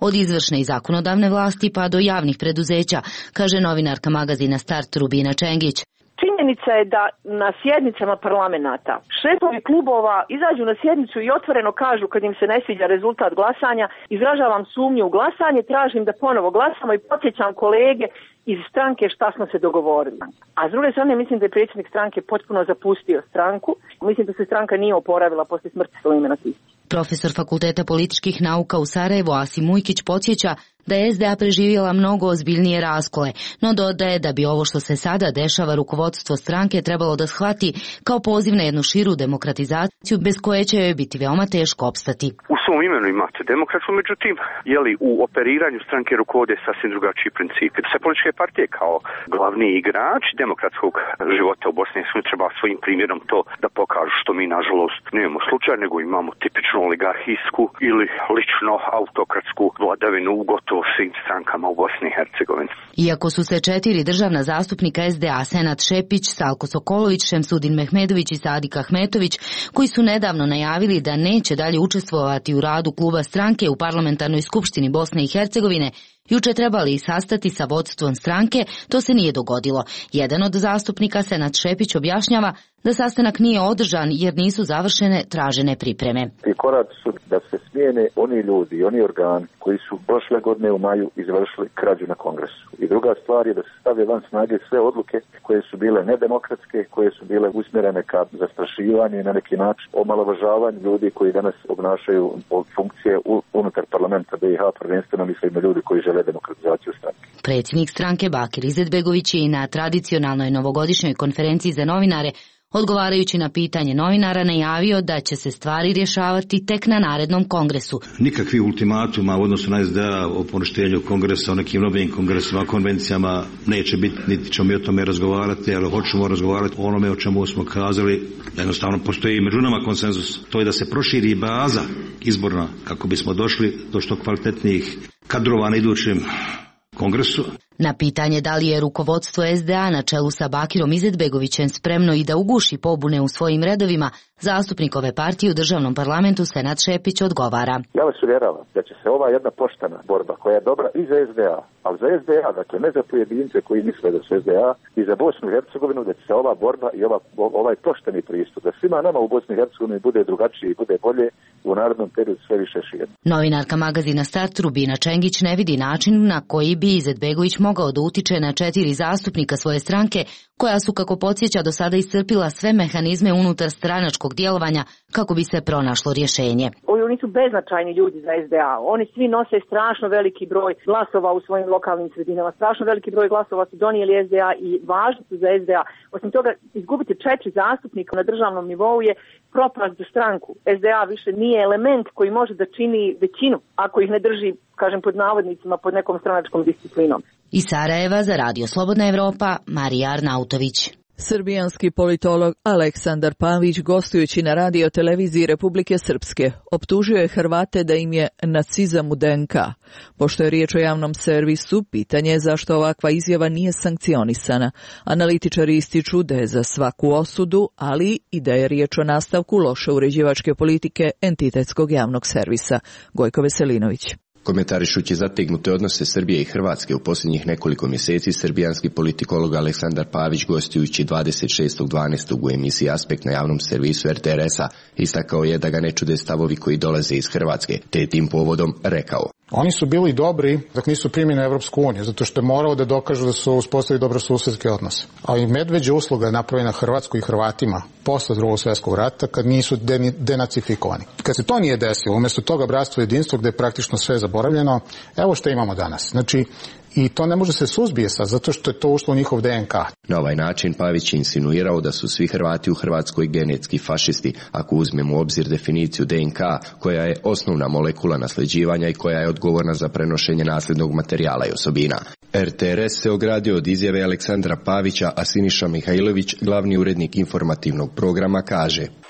od izvršne i zakonodavne vlasti pa do javnih preduzeća, kaže novinarka magazina Start Rubina Čengić. Činjenica je da na sjednicama parlamenta šefovi klubova izađu na sjednicu i otvoreno kažu kad im se ne sviđa rezultat glasanja, izražavam sumnju u glasanje, tražim da ponovo glasamo i podsjećam kolege iz stranke šta smo se dogovorili. A s druge strane mislim da je predsjednik stranke potpuno zapustio stranku. Mislim da se stranka nije oporavila poslije smrti Sulejmana Tihića. Profesor Fakulteta političkih nauka u Sarajevu Asim Mujkić podsjeća da je S D A preživjela mnogo ozbiljnije raskole, no dodaje da bi ovo što se sada dešava rukovodstvo stranke trebalo da shvati kao poziv na jednu širu demokratizaciju bez koje će joj biti veoma teško opstati. U svom imenu imate demokratsku, međutim, je li u operiranju stranke rukovode sasvim drugačiji principi. Sve političke partije kao glavni igrač demokratskog života u Bosni i Hercegovini treba svojim primjerom to da pokažu, što mi nažalost nemamo slučaj, nego imamo tipičnu oligarhijsku ili lično autokratsku vladavinu u gotovo svim strankama u Bosni i Hercegovini. Iako su se četiri državna zastupnika S D A, Senat Šepić, Salko Sokolović, Šemsudin Mehmedović i Sadik Ahmetović, koji su nedavno najavili da neće dalje učestvovati u radu kluba stranke u Parlamentarnoj skupštini Bosne i Hercegovine, juče trebali sastati sa vodstvom stranke, to se nije dogodilo. Jedan od zastupnika, Senat Šepić, objašnjava da sastanak nije održan jer nisu završene tražene pripreme. Ti koraci su da se smijene oni ljudi i oni organi koji su prošle godine u maju izvršili krađu na kongresu. I druga stvar je da se stave van snage sve odluke koje su bile nedemokratske, koje su bile usmjerene ka zastrašivanje i na neki način omalovažavanje ljudi koji danas obnašaju funkcije unutar parlamenta B i H, prvenstveno mislim na ljudi koji žele demokratizaciju stranke. Predsjednik stranke Bakir Izetbegović je i na tradicionalnoj novogodišnjoj konferenciji za novinare, odgovarajući na pitanje novinara, najavio da će se stvari rješavati tek na narednom kongresu. Nikakvi ultimatuma u odnosu na S D A o poništenju kongresa, o nekim novim kongresima, konvencijama neće biti, niti ćemo mi o tome razgovarati, ali hoćemo razgovarati o onome o čemu smo kazali. Jednostavno postoji među nama konsenzus. To je da se proširi baza izborna kako bismo došli do što kvalitetnijih kadrova na idućem kongresu. Na pitanje da li je rukovodstvo S D A na čelu sa Bakirom Izetbegovićem spremno i da uguši pobune u svojim redovima, zastupnik ove partije u državnom parlamentu Senat Šepić odgovara. Ja vas uvjeravam da će se ova jedna poštena borba koja je dobra i za S D A, ali za S D A, dakle ne za pojedince koji misle da su S D A, i za Bosnu i Hercegovinu, da će se ova borba i ova, ovaj pošteni pristup da svima nama u Bosni i Hercegovini bude drugačiji i bude bolje u narednom periodu sve više širno. Novinarka magazina Start Rubina Čengić ne vidi način na koji bi Izetbegović mogao da utiče na četiri zastupnika svoje stranke, koja su, kako podsjeća, do sada iscrpila sve mehanizme unutar stranačkog djelovanja kako bi se pronašlo rješenje. Oni su beznačajni ljudi za S D A. Oni svi nose strašno veliki broj glasova u svojim lokalnim sredinama. Strašno veliki broj glasova su donijeli S D A i važni su za S D A. Osim toga, izgubiti četiri zastupnika na državnom nivou je propast za stranku. S D A više nije element koji može da čini većinu ako ih ne drži, kažem pod navodnicima, pod nekom stranačkom disciplinom. Iz Sarajeva za Radio Slobodna Evropa, Marija Arnautović. Srbijanski politolog Aleksandar Pavić, gostujući na radio televiziji Republike Srpske, optužio je Hrvate da im je nacizam u D N K. Pošto je riječ o javnom servisu, pitanje je zašto ovakva izjava nije sankcionisana. Analitičari ističu da je za svaku osudu, ali i da je riječ o nastavku loše uređivačke politike entitetskog javnog servisa. Gojko Veselinović. Komentarišući zategnute odnose Srbije i Hrvatske u posljednjih nekoliko mjeseci, srbijanski politikolog Aleksandar Pavić, gostujući dvadeset šestog dvanaestog u emisiji Aspekt na javnom servisu R T R S-a, istakao je da ga ne čude stavovi koji dolaze iz Hrvatske, te je tim povodom rekao: Oni su bili dobri dok nisu primjeni u Evropsku uniju, zato što je morao da dokažu da su uspostavili dobrosusedske odnose. Ali medveđa usluga je napravljena Hrvatskoj i Hrvatima posle drugog svjetskog rata kad nisu denacifikovani. Kad se to nije desilo, umjesto toga bratstvo i jedinstvo gdje je praktično sve zaboravljeno, evo što imamo danas. Znači, i to ne može se suzbije sad, zato što je to ušlo u njihov D N K. Na ovaj način Pavić je insinuirao da su svi Hrvati u Hrvatskoj genetski fašisti, ako uzmemo u obzir definiciju D N K, koja je osnovna molekula nasljeđivanja i koja je odgovorna za prenošenje nasljednog materijala i osobina. R T R S se ogradio od izjave Aleksandra Pavića, a Siniša Mihajlović, glavni urednik informativnog programa, kaže: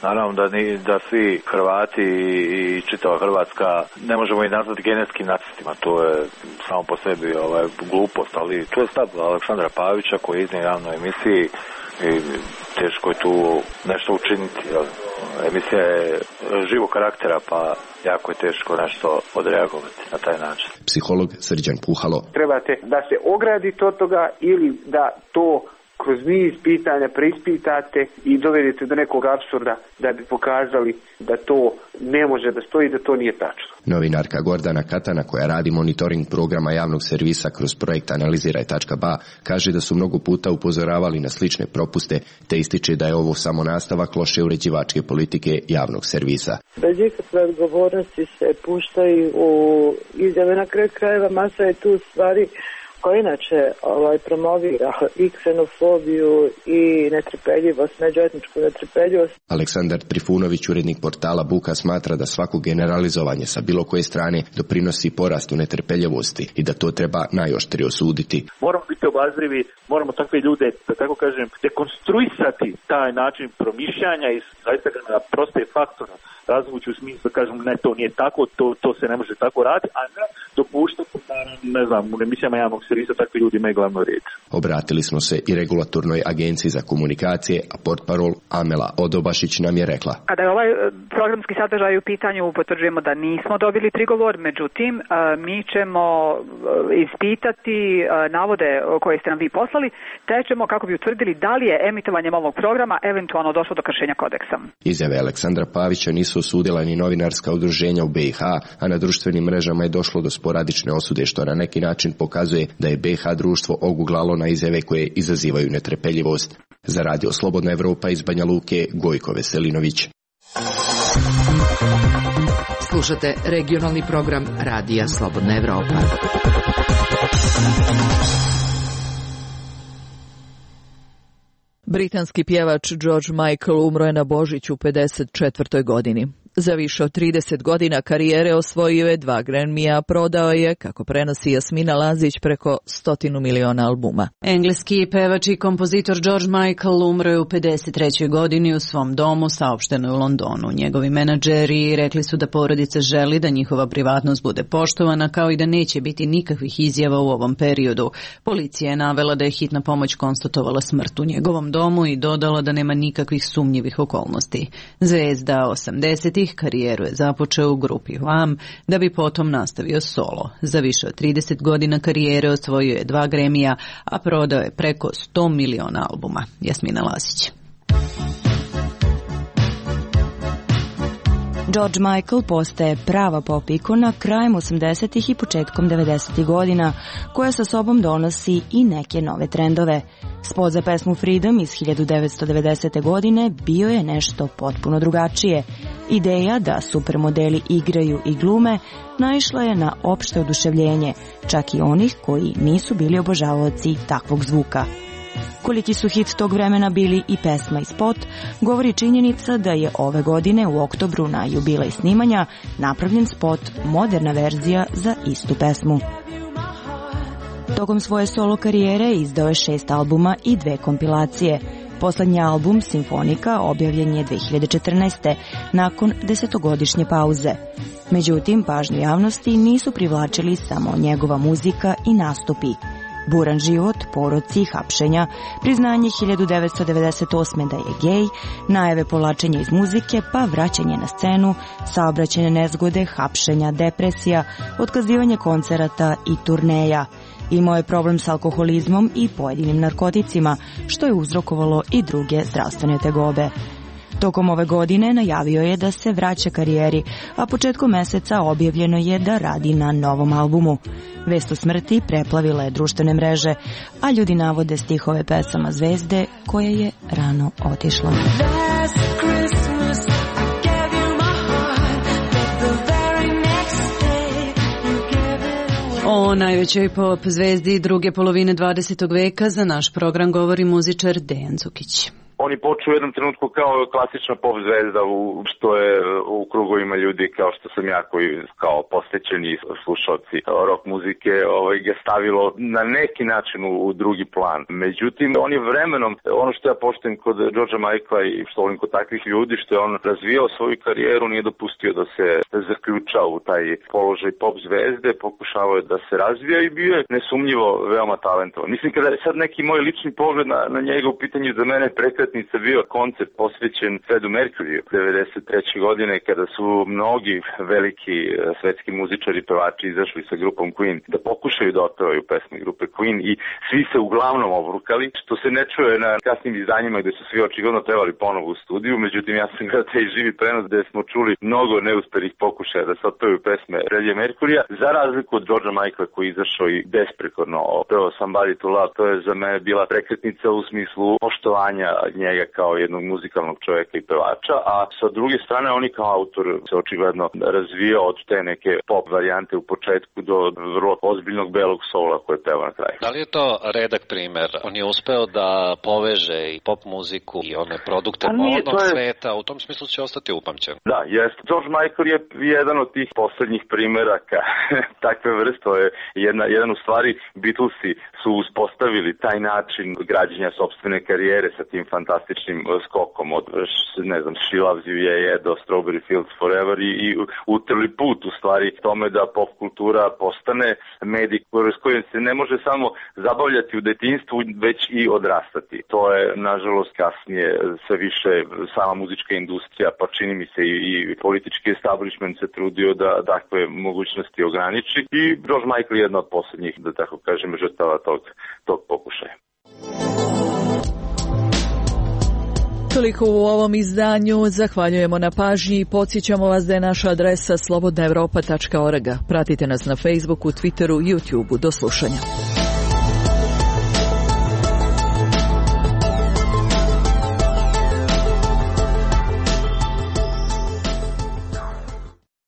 Naravno da, ni, da svi Hrvati i čitava Hrvatska ne možemo ih nazvati genetskim nacistima, to je samo po sebi ovaj, glupost, ali to je stav Aleksandra Pavića koji je iznio javnoj emisiji i teško je tu nešto učiniti. Jel? Emisija je živog karaktera, pa jako je teško nešto odreagovati na taj način. Psiholog Srđan Puhalo. Trebate da se ogradite od toga ili da to kroz niz pitanja preispitate i dovedete do nekog apsurda da bi pokazali da to ne može da stoji, da to nije tačno. Novinarka Gordana Katana, koja radi monitoring programa javnog servisa kroz projekt Analiziraj tačka ba, kaže da su mnogo puta upozoravali na slične propuste, te ističe da je ovo samo nastavak loše uređivačke politike javnog servisa. Bez ikakve odgovornosti se puštaju u izjave, na kraju krajeva masa je tu stvari koja inače ovaj, promovira i ksenofobiju i netrpeljivost, međuetničku netrpeljivost. Aleksandar Trifunović, urednik portala Buka, smatra da svako generalizovanje sa bilo koje strane doprinosi porastu netrpeljivosti i da to treba najoštrije osuditi. Moramo biti obazrivi, moramo takve ljude, da tako kažem, dekonstruisati taj način promišljanja i zaista ga na proste faktore razvući u smislu da kažem ne, to nije tako, to, to se ne može tako raditi, a ne dopuštati da, ne znam, u emisijama javnog servisa takvi ljudi imaju glavnu riječ. Obratili smo se i regulatornoj agenciji za komunikacije, a portparol Amela Odobašić nam je rekla. Kada je ovaj programski sadržaj u pitanju, potvrđujemo da nismo dobili prigovor, međutim, mi ćemo ispitati navode koje ste nam vi poslali, te ćemo kako bi utvrdili da li je emitovanjem ovog programa eventualno došlo do kršenja kodeksa. Izjave Aleksandra Pavića nisu osudila ni novinarska udruženja u be i ha, a na društvenim mrežama je došlo do sporadične osude, što na neki način pokazuje da je be i ha društvo oguglalo na izjave koje izazivaju netrpeljivost. Za Radio Slobodna Evropa iz Banja Luke, Gojko Veselinović. Slušate regionalni program Radija Slobodna Evropa. Britanski pjevač George Michael umro je na Božić u pedeset četvrtoj godini. Za više od trideset godina karijere osvojio je dva Grammy-a, prodao je, kako prenosi Jasmina Lazić, preko stotinu miliona albuma. Engleski pevač i kompozitor George Michael umro je u pedeset trećoj godini u svom domu, saopšteno je u Londonu. Njegovi menadžeri rekli su da porodica želi da njihova privatnost bude poštovana, kao i da neće biti nikakvih izjava u ovom periodu. Policija je navela da je hitna pomoć konstatovala smrt u njegovom domu i dodala da nema nikakvih sumnjivih okolnosti. Zvezda osamdesetih karijeru je započeo u grupi Wham, da bi potom nastavio solo. Za više od trideset godina karijere osvojio je dva Grammy-a, a prodao je preko sto miliona albuma. Jasmina Lasić. George Michael postaje prava pop ikona krajem osamdesetih i početkom devedesetih godina, koja sa sobom donosi i neke nove trendove. Spot za pesmu Freedom iz hiljadu devetsto devedesete. godine bio je nešto potpuno drugačije. Ideja da supermodeli igraju i glume naišla je na opšte oduševljenje, čak i onih koji nisu bili obožavaoci takvog zvuka. Koliki su hit tog vremena bili i pesma i spot, govori činjenica da je ove godine u oktobru na jubilej snimanja napravljen spot, moderna verzija za istu pesmu. Tokom svoje solo karijere izdao je šest albuma i dve kompilacije. Poslednji album, Simfonika, objavljen je dve hiljade četrnaeste. nakon desetogodišnje pauze. Međutim, pažnju javnosti nisu privlačili samo njegova muzika i nastupi. Buran život, poroci, hapšenja, priznanje hiljadu devetsto devedeset osme. da je gej, najave povlačenja iz muzike, pa vraćanje na scenu, saobraćajne nezgode, hapšenja, depresija, otkazivanje koncerata i turneja. Imao je problem s alkoholizmom i pojedinim narkoticima, što je uzrokovalo i druge zdravstvene tegobe. Tokom ove godine najavio je da se vraća karijeri, a početkom meseca objavljeno je da radi na novom albumu. Vest o smrti preplavila je društvene mreže, a ljudi navode stihove pesama Zvezde, koja je rano otišla. O najvećoj pop zvezdi druge polovine dvadesetog veka za naš program govori muzičar Dejan Cukić. On je počeo u jednom trenutku kao klasična pop zvezda, u, što je u krugovima ljudi kao što sam ja, koji kao posvećeni slušalci rock muzike, ovaj, ga stavilo na neki način u, u drugi plan. Međutim, on je vremenom, ono što ja poštujem kod Georgea Michaela i što volim kod takvih ljudi, što je on razvijao svoju karijeru, nije dopustio da se zaključa u taj položaj pop zvezde, pokušavao je da se razvija i bio je nesumnjivo veoma talentovan. Mislim, kada je sad neki moj lični pogled na, na njega u pitanju, za mene prekretnica bio koncept posvećen Fredu Mercuryu devedeset treće godine, kada su mnogi veliki svetski muzičari i pevači izašli sa grupom Queen da pokušaju da otpevaju pesme grupe Queen i svi se uglavnom obrukali, što se ne čuje na kasnim izdanjima gde su svi očigledno pevali ponovo u studiju. Međutim, ja sam gledao taj živi prenos gde smo čuli mnogo neuspelih pokušaja da se otpevaju pesme Freddie Mercuryja, za razliku od Georgea Michaela koji je izašao i besprekorno otpevao Somebody to Love. To je za mene bila prekretnica u smislu poštovanja njega kao jednog muzikalnog čovjeka i pevača, a sa druge strane oni kao autor se očigledno razvijao od te neke pop varijante u početku do vrlo ozbiljnog belog soula koje peva na kraju. Da li je to redak primer? On je uspeo da poveže i pop muziku i one produkte modnog je... sveta, u tom smislu će ostati upamćen. Da, jest. George Michael je jedan od tih poslednjih primeraka takve vrste. Je jedna, jedan u stvari Beatlesi su uspostavili taj način građenja sopstvene karijere sa tim fantastičnim skokom od, ne znam, She Loves You Je Je do Strawberry Fields Forever i, i utrli put u stvari tome da pop kultura postane medij s kojim se ne može samo zabavljati u detinjstvu, već i odrastati. To je, nažalost, kasnije sve više sama muzička industrija, pa čini mi se i, i politički establishment se trudio da takve mogućnosti ograniči i George Michael je jedna od posljednjih, da tako kažem, žrtava tog, tog pokušaja. Toliko u ovom izdanju. Zahvaljujemo na pažnji i podsjećamo vas da je naša adresa slobodna evropa tačka org. Pratite nas na Facebooku, Twitteru i YouTubeu. Do slušanja.